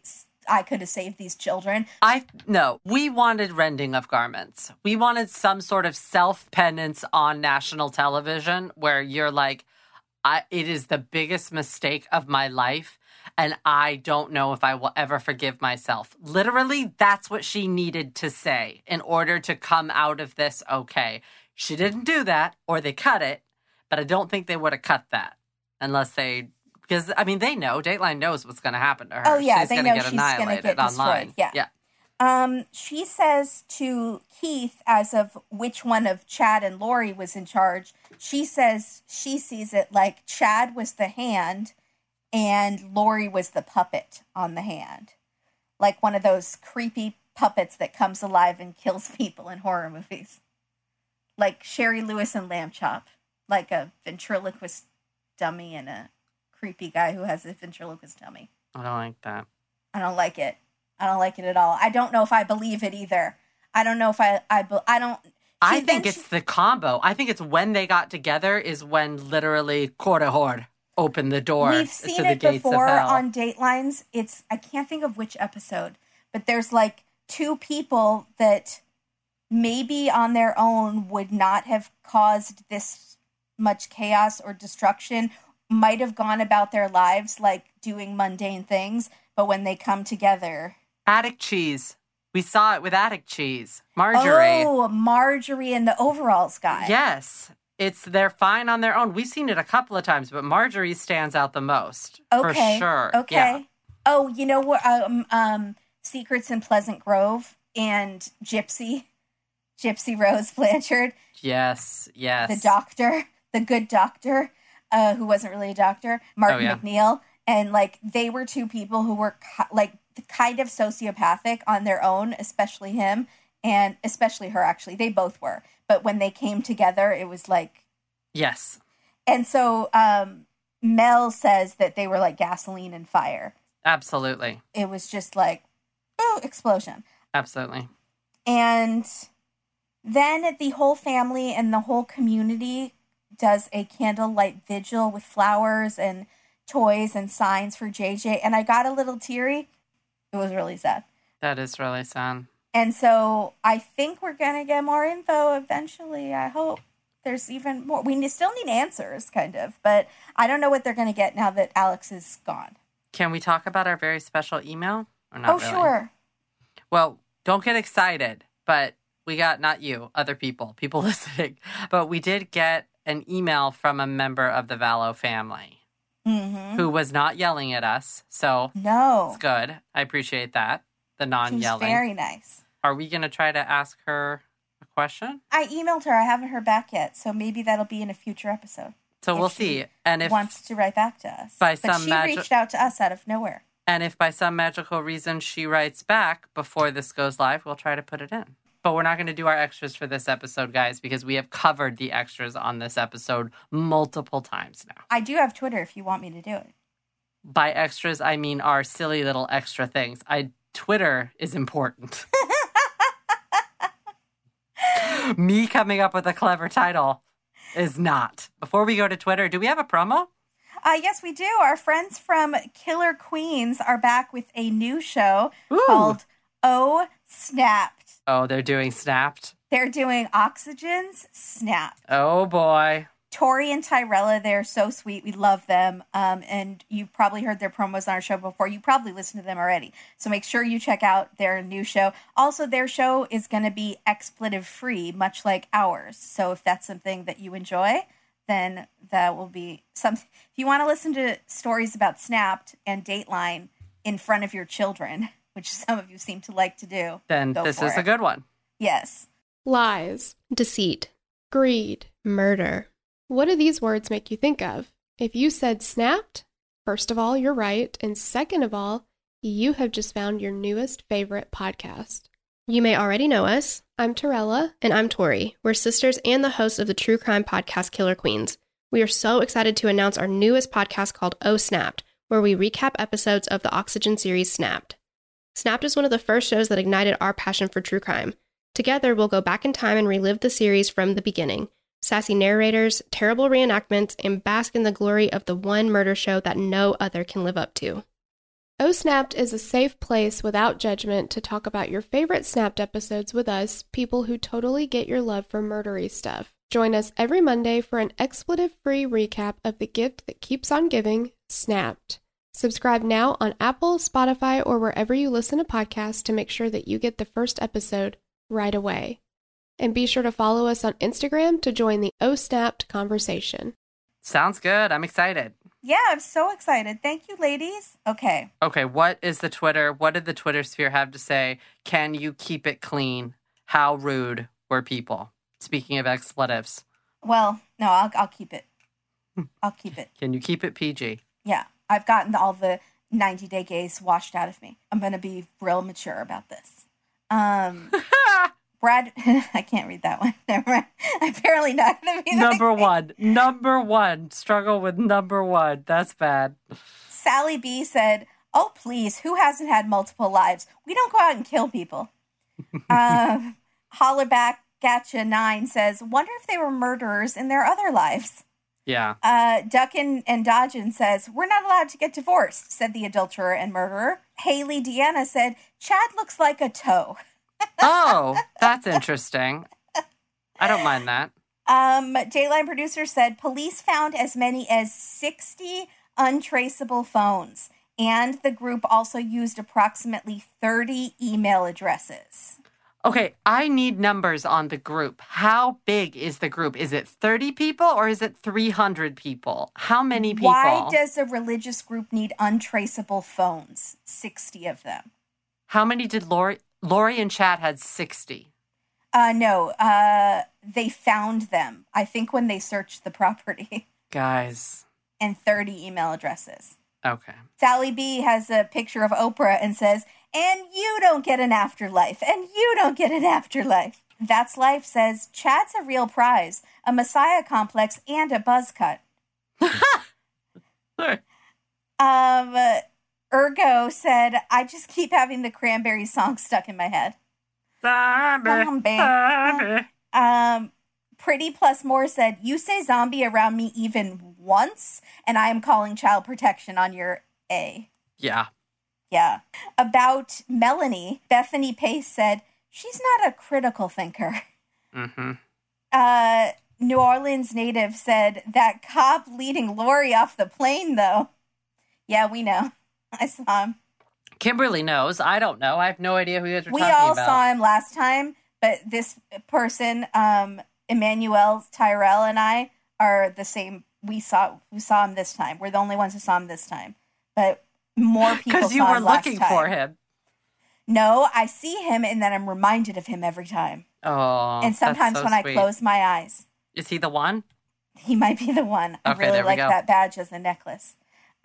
I could have saved these children. No, we wanted rending of garments. We wanted some sort of self-penance on national television where you're like, it is the biggest mistake of my life, and I don't know if I will ever forgive myself. Literally, that's what she needed to say in order to come out of this okay. She didn't do that, or they cut it, but I don't think they would have cut that unless they... Because, they know. Dateline knows what's going to happen to her. Oh, yeah. She's going to get annihilated online. Yeah. She says to Keith, as of which one of Chad and Lori was in charge, she says she sees it like Chad was the hand and Lori was the puppet on the hand. Like one of those creepy puppets that comes alive and kills people in horror movies. Like Sherry Lewis and Lamb Chop. Like a ventriloquist dummy and a creepy guy who has a ventriloquist dummy. I don't like that. I don't like it. I don't like it at all. I don't know if I believe it either. I don't know if I don't. I think it's the combo. I think it's when they got together is when literally Cortahord opened the door to the gates of hell. We've seen it before on Datelines. I can't think of which episode, but there's like two people that maybe on their own would not have caused this much chaos or destruction, might have gone about their lives like doing mundane things, but when they come together... Attic Cheese. We saw it with Attic Cheese. Marjorie. Oh, Marjorie and the overalls guy. Yes. They're fine on their own. We've seen it a couple of times, but Marjorie stands out the most. Okay. For sure. Okay. Yeah. Oh, you know what? Secrets in Pleasant Grove and Gypsy Rose Blanchard. Yes. The doctor, the good doctor, who wasn't really a doctor, Martin McNeil. And, like, they were two people who were, kind of sociopathic on their own, especially him, and especially her, actually. They both were. But when they came together, it was like... Yes. And so Mel says that they were like gasoline and fire. Absolutely. It was just like, oh, explosion. Absolutely. And then the whole family and the whole community does a candlelight vigil with flowers and toys and signs for JJ. And I got a little teary. It was really sad. That is really sad. And so I think we're going to get more info eventually. I hope there's even more. We still need answers, kind of. But I don't know what they're going to get now that Alex is gone. Can we talk about our very special email? Or not really? Sure. Well, don't get excited, but we got, not you, other people listening. But we did get an email from a member of the Vallow family who was not yelling at us. So no, it's good. I appreciate that. The non-yelling. She's very nice. Are we going to try to ask her a question? I emailed her. I haven't heard back yet. So maybe that'll be in a future episode. So we'll see. And if wants to write back to us. But she reached out to us out of nowhere. And if by some magical reason she writes back before this goes live, we'll try to put it in. But we're not going to do our extras for this episode, guys, because we have covered the extras on this episode multiple times now. I do have Twitter if you want me to do it. By extras, I mean our silly little extra things. Twitter is important. Me coming up with a clever title is not. Before we go to Twitter, do we have a promo? Yes, we do. Our friends from Killer Queens are back with a new show called Oh Snapped. Oh, they're doing Snapped? They're doing Oxygen's Snapped. Oh, boy. Tori and Tyrella, they're so sweet. We love them. And you've probably heard their promos on our show before. You probably listened to them already. So make sure you check out their new show. Also, their show is going to be expletive-free, much like ours. So if that's something that you enjoy, then that will be something. If you want to listen to stories about Snapped and Dateline in front of your children, which some of you seem to like to do, then this is a good one. Yes. Lies, deceit, greed, murder. What do these words make you think of? If you said snapped, first of all, you're right. And second of all, you have just found your newest favorite podcast. You may already know us. I'm Torella. And I'm Tori. We're sisters and the hosts of the true crime podcast Killer Queens. We are so excited to announce our newest podcast called Oh Snapped, where we recap episodes of the Oxygen series Snapped. Snapped is one of the first shows that ignited our passion for true crime. Together, we'll go back in time and relive the series from the beginning. Sassy narrators, terrible reenactments, and bask in the glory of the one murder show that no other can live up to. Oh Snapped is a safe place without judgment to talk about your favorite Snapped episodes with us, people who totally get your love for murdery stuff. Join us every Monday for an expletive-free recap of the gift that keeps on giving, Snapped. Subscribe now on Apple, Spotify, or wherever you listen to podcasts to make sure that you get the first episode right away. And be sure to follow us on Instagram to join the Oh Snapped conversation. Sounds good. I'm excited. Yeah, I'm so excited. Thank you, ladies. Okay, what is the Twitter? What did the Twitter sphere have to say? Can you keep it clean? How rude were people? Speaking of expletives. Well, no, I'll keep it. I'll keep it. Can you keep it PG? Yeah, I've gotten all the 90-day gays washed out of me. I'm going to be real mature about this. Brad, I can't read that one. Never mind. I'm apparently not going to be Number one. Struggle with number one. That's bad. Sally B said, "Oh, please, who hasn't had multiple lives? We don't go out and kill people." Hollerback Gatcha 9 says, "Wonder if they were murderers in their other lives." Yeah. Duckin and Dodgen says, "We're not allowed to get divorced," said the adulterer and murderer. Haley Deanna said, "Chad looks like a toe." Oh, that's interesting. I don't mind that. Dayline producer said, "Police found as many as 60 untraceable phones, and the group also used approximately 30 email addresses." Okay, I need numbers on the group. How big is the group? Is it 30 people or is it 300 people? How many people? Why does a religious group need untraceable phones? 60 of them. How many did Lori and Chad had 60? No, they found them, I think, when they searched the property. Guys. And 30 email addresses. Okay. Sally B has a picture of Oprah and says, "And you don't get an afterlife, and you don't get an afterlife." That's Life says, "Chad's a real prize, a messiah complex, and a buzz cut." Ergo said, "I just keep having the Cranberries song stuck in my head." Pretty Plus More said, you say zombie around me even once, and I am calling child protection on your A. Yeah. Yeah. About Melanie, Bethany Pace said, she's not a critical thinker. Mm-hmm. New Orleans native said, that cop leading Lori off the plane, though. Yeah, we know. I saw him. Kimberly knows. I don't know. I have no idea who you guys are talking We all about. saw him last time, but this person, Emmanuel Tyrell, and I are the same. We saw him this time. We're the only ones who saw him this time. But more people saw him last time. Because you were looking for him. No, I see him and then I'm reminded of him every time. Oh, and sometimes that's so when sweet. I close my eyes. Is he the one? He might be the one. I Okay, really there we like go. that badge as a necklace.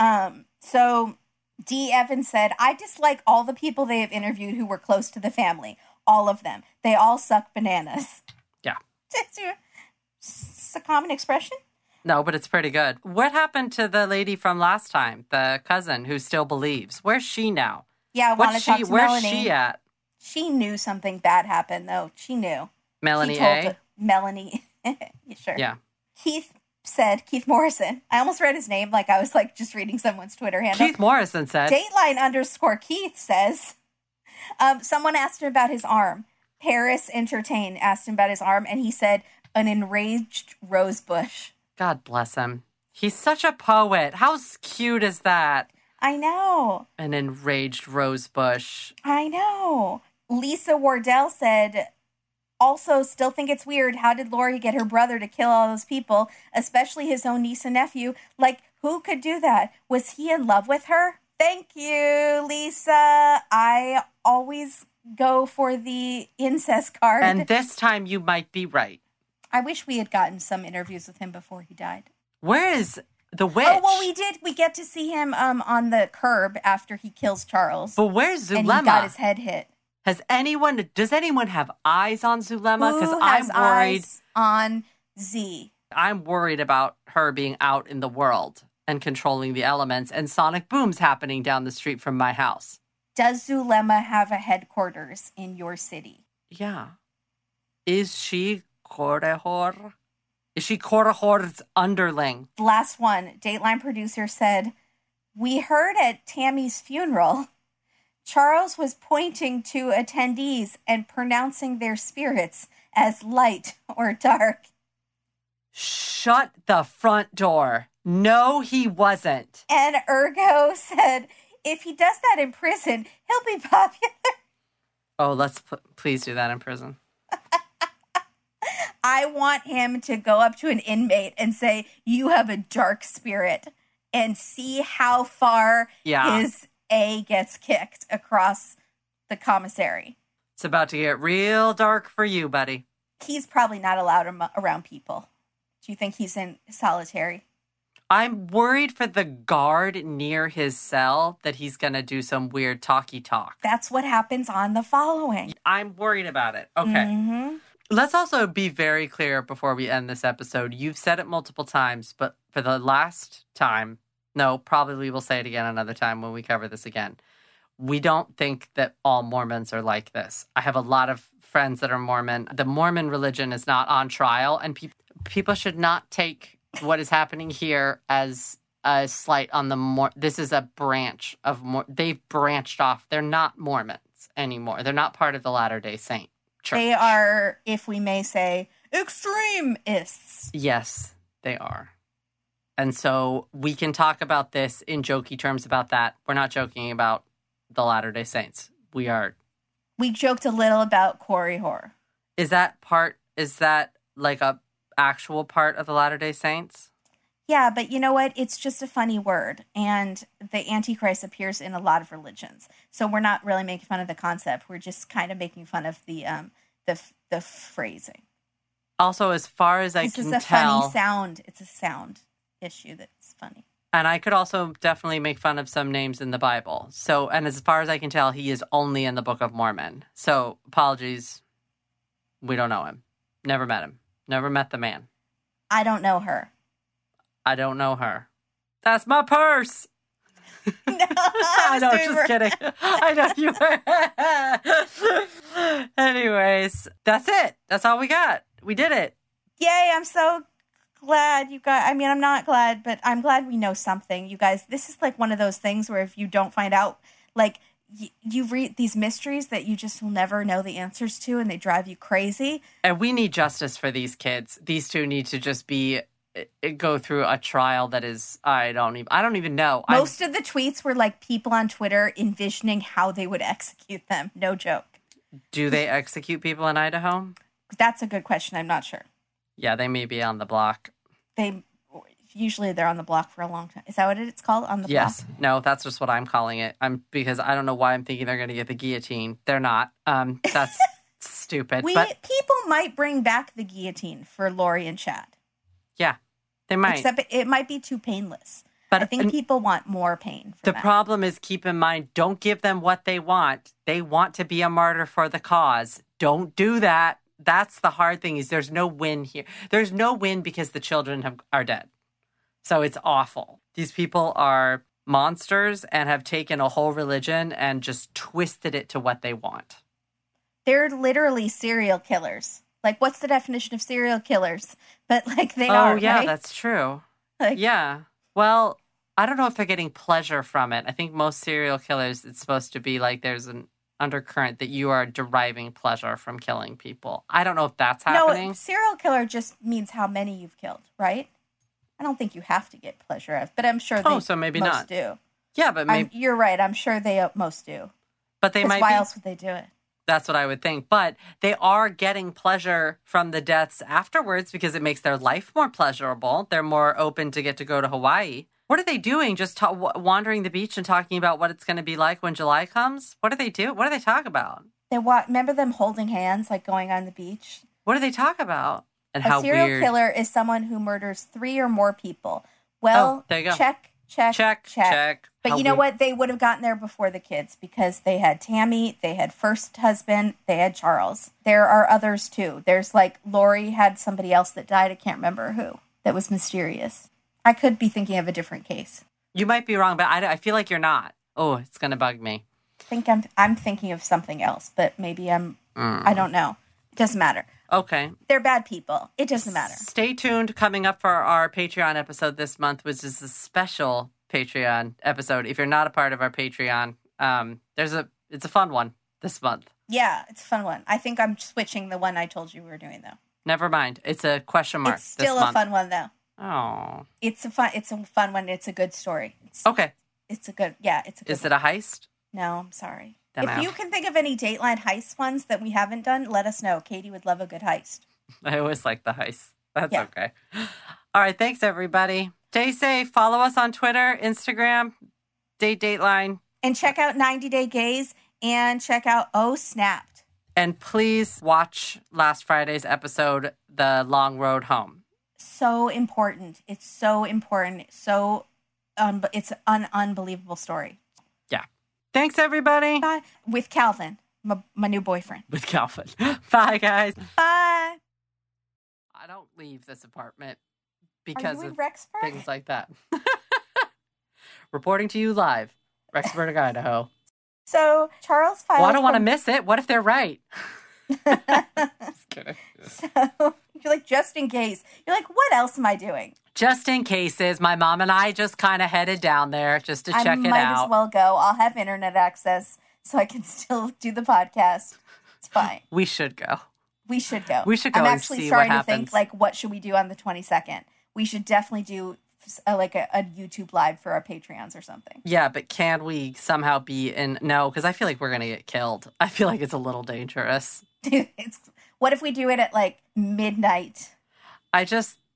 So D. Evans said, I dislike all the people they have interviewed who were close to the family. All of them. They all suck bananas. Yeah. It's a common expression. No, but it's pretty good. What happened to the lady from last time, the cousin who still believes? Where's she now? Yeah, I want to talk to Where's Melanie. she at? She knew something bad happened, though. She knew. Melanie She told A? Melanie. Sure. Yeah. Keith Morrison. I almost read his name like I was like just reading someone's Twitter handle. Keith Morrison said. Dateline_Keith says, someone asked him about his arm. Paris Entertain asked him about his arm, and he said, an enraged rosebush. God bless him. He's such a poet. How cute is that? I know. An enraged rosebush. I know. Lisa Wardell said, also still think it's weird. How did Lori get her brother to kill all those people, especially his own niece and nephew? Like, who could do that? Was he in love with her? Thank you, Lisa. I always go for the incest card. And this time you might be right. I wish we had gotten some interviews with him before he died. Where is the witch? Oh, well, we did. We get to see him on the curb after he kills Charles. But where's Zulema? And he got his head hit. Does anyone have eyes on Zulema? Who Because has I'm worried. eyes on Z? I'm worried about her being out in the world and controlling the elements and sonic booms happening down the street from my house. Does Zulema have a headquarters in your city? Yeah. Is she Correjor? Is she Correjor's underling? Last one. Dateline producer said, we heard at Tammy's funeral, Charles was pointing to attendees and pronouncing their spirits as light or dark. Shut the front door. No, he wasn't. And Ergo said, if he does that in prison, he'll be popular. Oh, let's please do that in prison. I want him to go up to an inmate and say, you have a dark spirit, and see how far his A gets kicked across the commissary. It's about to get real dark for you, buddy. He's probably not allowed around people. Do you think he's in solitary? I'm worried for the guard near his cell that he's going to do some weird talky talk. That's what happens on the following. I'm worried about it. Okay. Mm-hmm. Let's also be very clear before we end this episode. You've said it multiple times, but for the last time, no, probably we'll say it again another time when we cover this again. We don't think that all Mormons are like this. I have a lot of friends that are Mormon. The Mormon religion is not on trial, and people should not take what is happening here as a slight on the this is a branch of they've branched off. They're not Mormons anymore. They're not part of the Latter-day Saint Church. They are, if we may say, extremists. Yes, they are. And so we can talk about this in jokey terms about that. We're not joking about the Latter-day Saints. We joked a little about Correjor. Is that like a actual part of the Latter-day Saints? Yeah, but you know what? It's just a funny word, and the Antichrist appears in a lot of religions. So we're not really making fun of the concept. We're just kind of making fun of the phrasing. Also, as far as I can tell, this is a funny sound. It's a sound issue that's funny. And I could also definitely make fun of some names in the Bible. So, and as far as I can tell, he is only in the Book of Mormon. So, apologies. We don't know him. Never met him. Never met the man. I don't know her. I don't know her. That's my purse. No, I know, just kidding. I know you were. Anyways, that's it. That's all we got. We did it. Yay, I'm so glad you guys. I mean, I'm not glad, but I'm glad we know something. You guys, this is like one of those things where if you don't find out, like, you read these mysteries that you just will never know the answers to, and they drive you crazy. And we need justice for these kids. These two need to just go through a trial that is, I don't even know. Most of the tweets were like people on Twitter envisioning how they would execute them. No joke. Do they execute people in Idaho? That's a good question. I'm not sure. Yeah, they may be on the block. Usually they're on the block for a long time. Is that what it's called? On the block? Yes. No, that's just what I'm calling it. Because I don't know why I'm thinking they're going to get the guillotine. They're not. That's stupid. People might bring back the guillotine for Lori and Chad. Yeah, they might. Except it might be too painless. But I think people want more pain. The problem is, keep in mind, don't give them what they want. They want to be a martyr for the cause. Don't do that. That's the hard thing, is there's no win here. There's no win because the children are dead. So it's awful. These people are monsters and have taken a whole religion and just twisted it to what they want. They're literally serial killers. Like, what's the definition of serial killers? But, like, they are, Oh, yeah, right? that's true. Like, yeah. Well, I don't know if they're getting pleasure from it. I think most serial killers, it's supposed to be like there's an undercurrent that you are deriving pleasure from killing people. I don't know if that's happening. No, serial killer just means how many you've killed, right? I don't think you have to get pleasure out of it, but I'm sure so maybe most not. do. Yeah, but maybe... You're right. I'm sure they most do. But they might why be... else would they do it? That's what I would think. But they are getting pleasure from the deaths afterwards because it makes their life more pleasurable. They're more open to get to go to Hawaii. What are they doing? Just wandering the beach and talking about what it's going to be like when July comes? What do they do? What do they talk about? Remember them holding hands, like going on the beach? What do they talk about? And how weird. A serial killer is someone who murders 3 or more people. Well, there you go. check. But How you know weird. what? They would have gotten there before the kids because they had Tammy, they had first husband, they had Charles. There are others too. There's like Lori had somebody else that died. I can't remember who. That was mysterious. I could be thinking of a different case. You might be wrong, but I feel like you're not. Oh, it's going to bug me. I think I'm thinking of something else, but maybe I don't know. It doesn't matter. Okay. They're bad people. It doesn't matter. Stay tuned. Coming up for our Patreon episode this month, which is a special Patreon episode. If you're not a part of our Patreon, it's a fun one this month. Yeah, it's a fun one. I think I'm switching the one I told you we were doing, though. Never mind. It's a question mark. It's still a fun one, though. Oh. It's a fun one. It's a good story. Okay. It's a good Is it a heist? No, I'm sorry. Then if you can think of any Dateline heist ones that we haven't done, let us know. Katie would love a good heist. I always like the heist. That's okay. All right. Thanks, everybody. Stay safe. Follow us on Twitter, Instagram, Dateline. And check out 90 Day Gaze and check out Oh Snapped. And please watch last Friday's episode, The Long Road Home. So important. It's so important. It's an unbelievable story. Yeah. Thanks, everybody. Bye. With Calvin, my new boyfriend. With Calvin. Bye, guys. Bye. I don't leave this apartment because of Rexburg? things like that. Reporting to you live, Rexburg, Idaho. So Charles filed. Well, I don't want to miss it. What if they're right? Just kidding. So you're like, just in case. You're like, what else am I doing? Just in cases, my mom and I just kind of headed down there just to check it out. I might as well go. I'll have internet access so I can still do the podcast. It's fine. We should go. We should go. We should go I'm and actually see starting what to think, happens. like, what should we do on the 22nd? We should definitely do a YouTube live for our Patreons or something. Yeah, but can we somehow be in? No, because I feel like we're going to get killed. I feel like it's a little dangerous. What if we do it at like midnight? At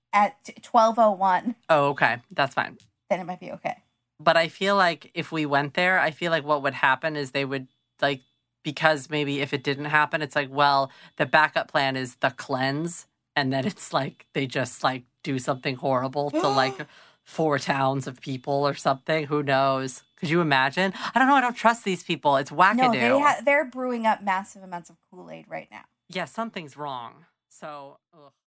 12:01. Oh, okay. That's fine. Then it might be okay. But I feel like if we went there, I feel like what would happen is they would, like, because maybe if it didn't happen, it's like, well, the backup plan is the cleanse. And then it's like they just like do something horrible to like 4 towns of people or something. Who knows? Could you imagine? I don't know. I don't trust these people. It's wackadoo. No, they're brewing up massive amounts of Kool-Aid right now. Yeah, something's wrong. So, ugh.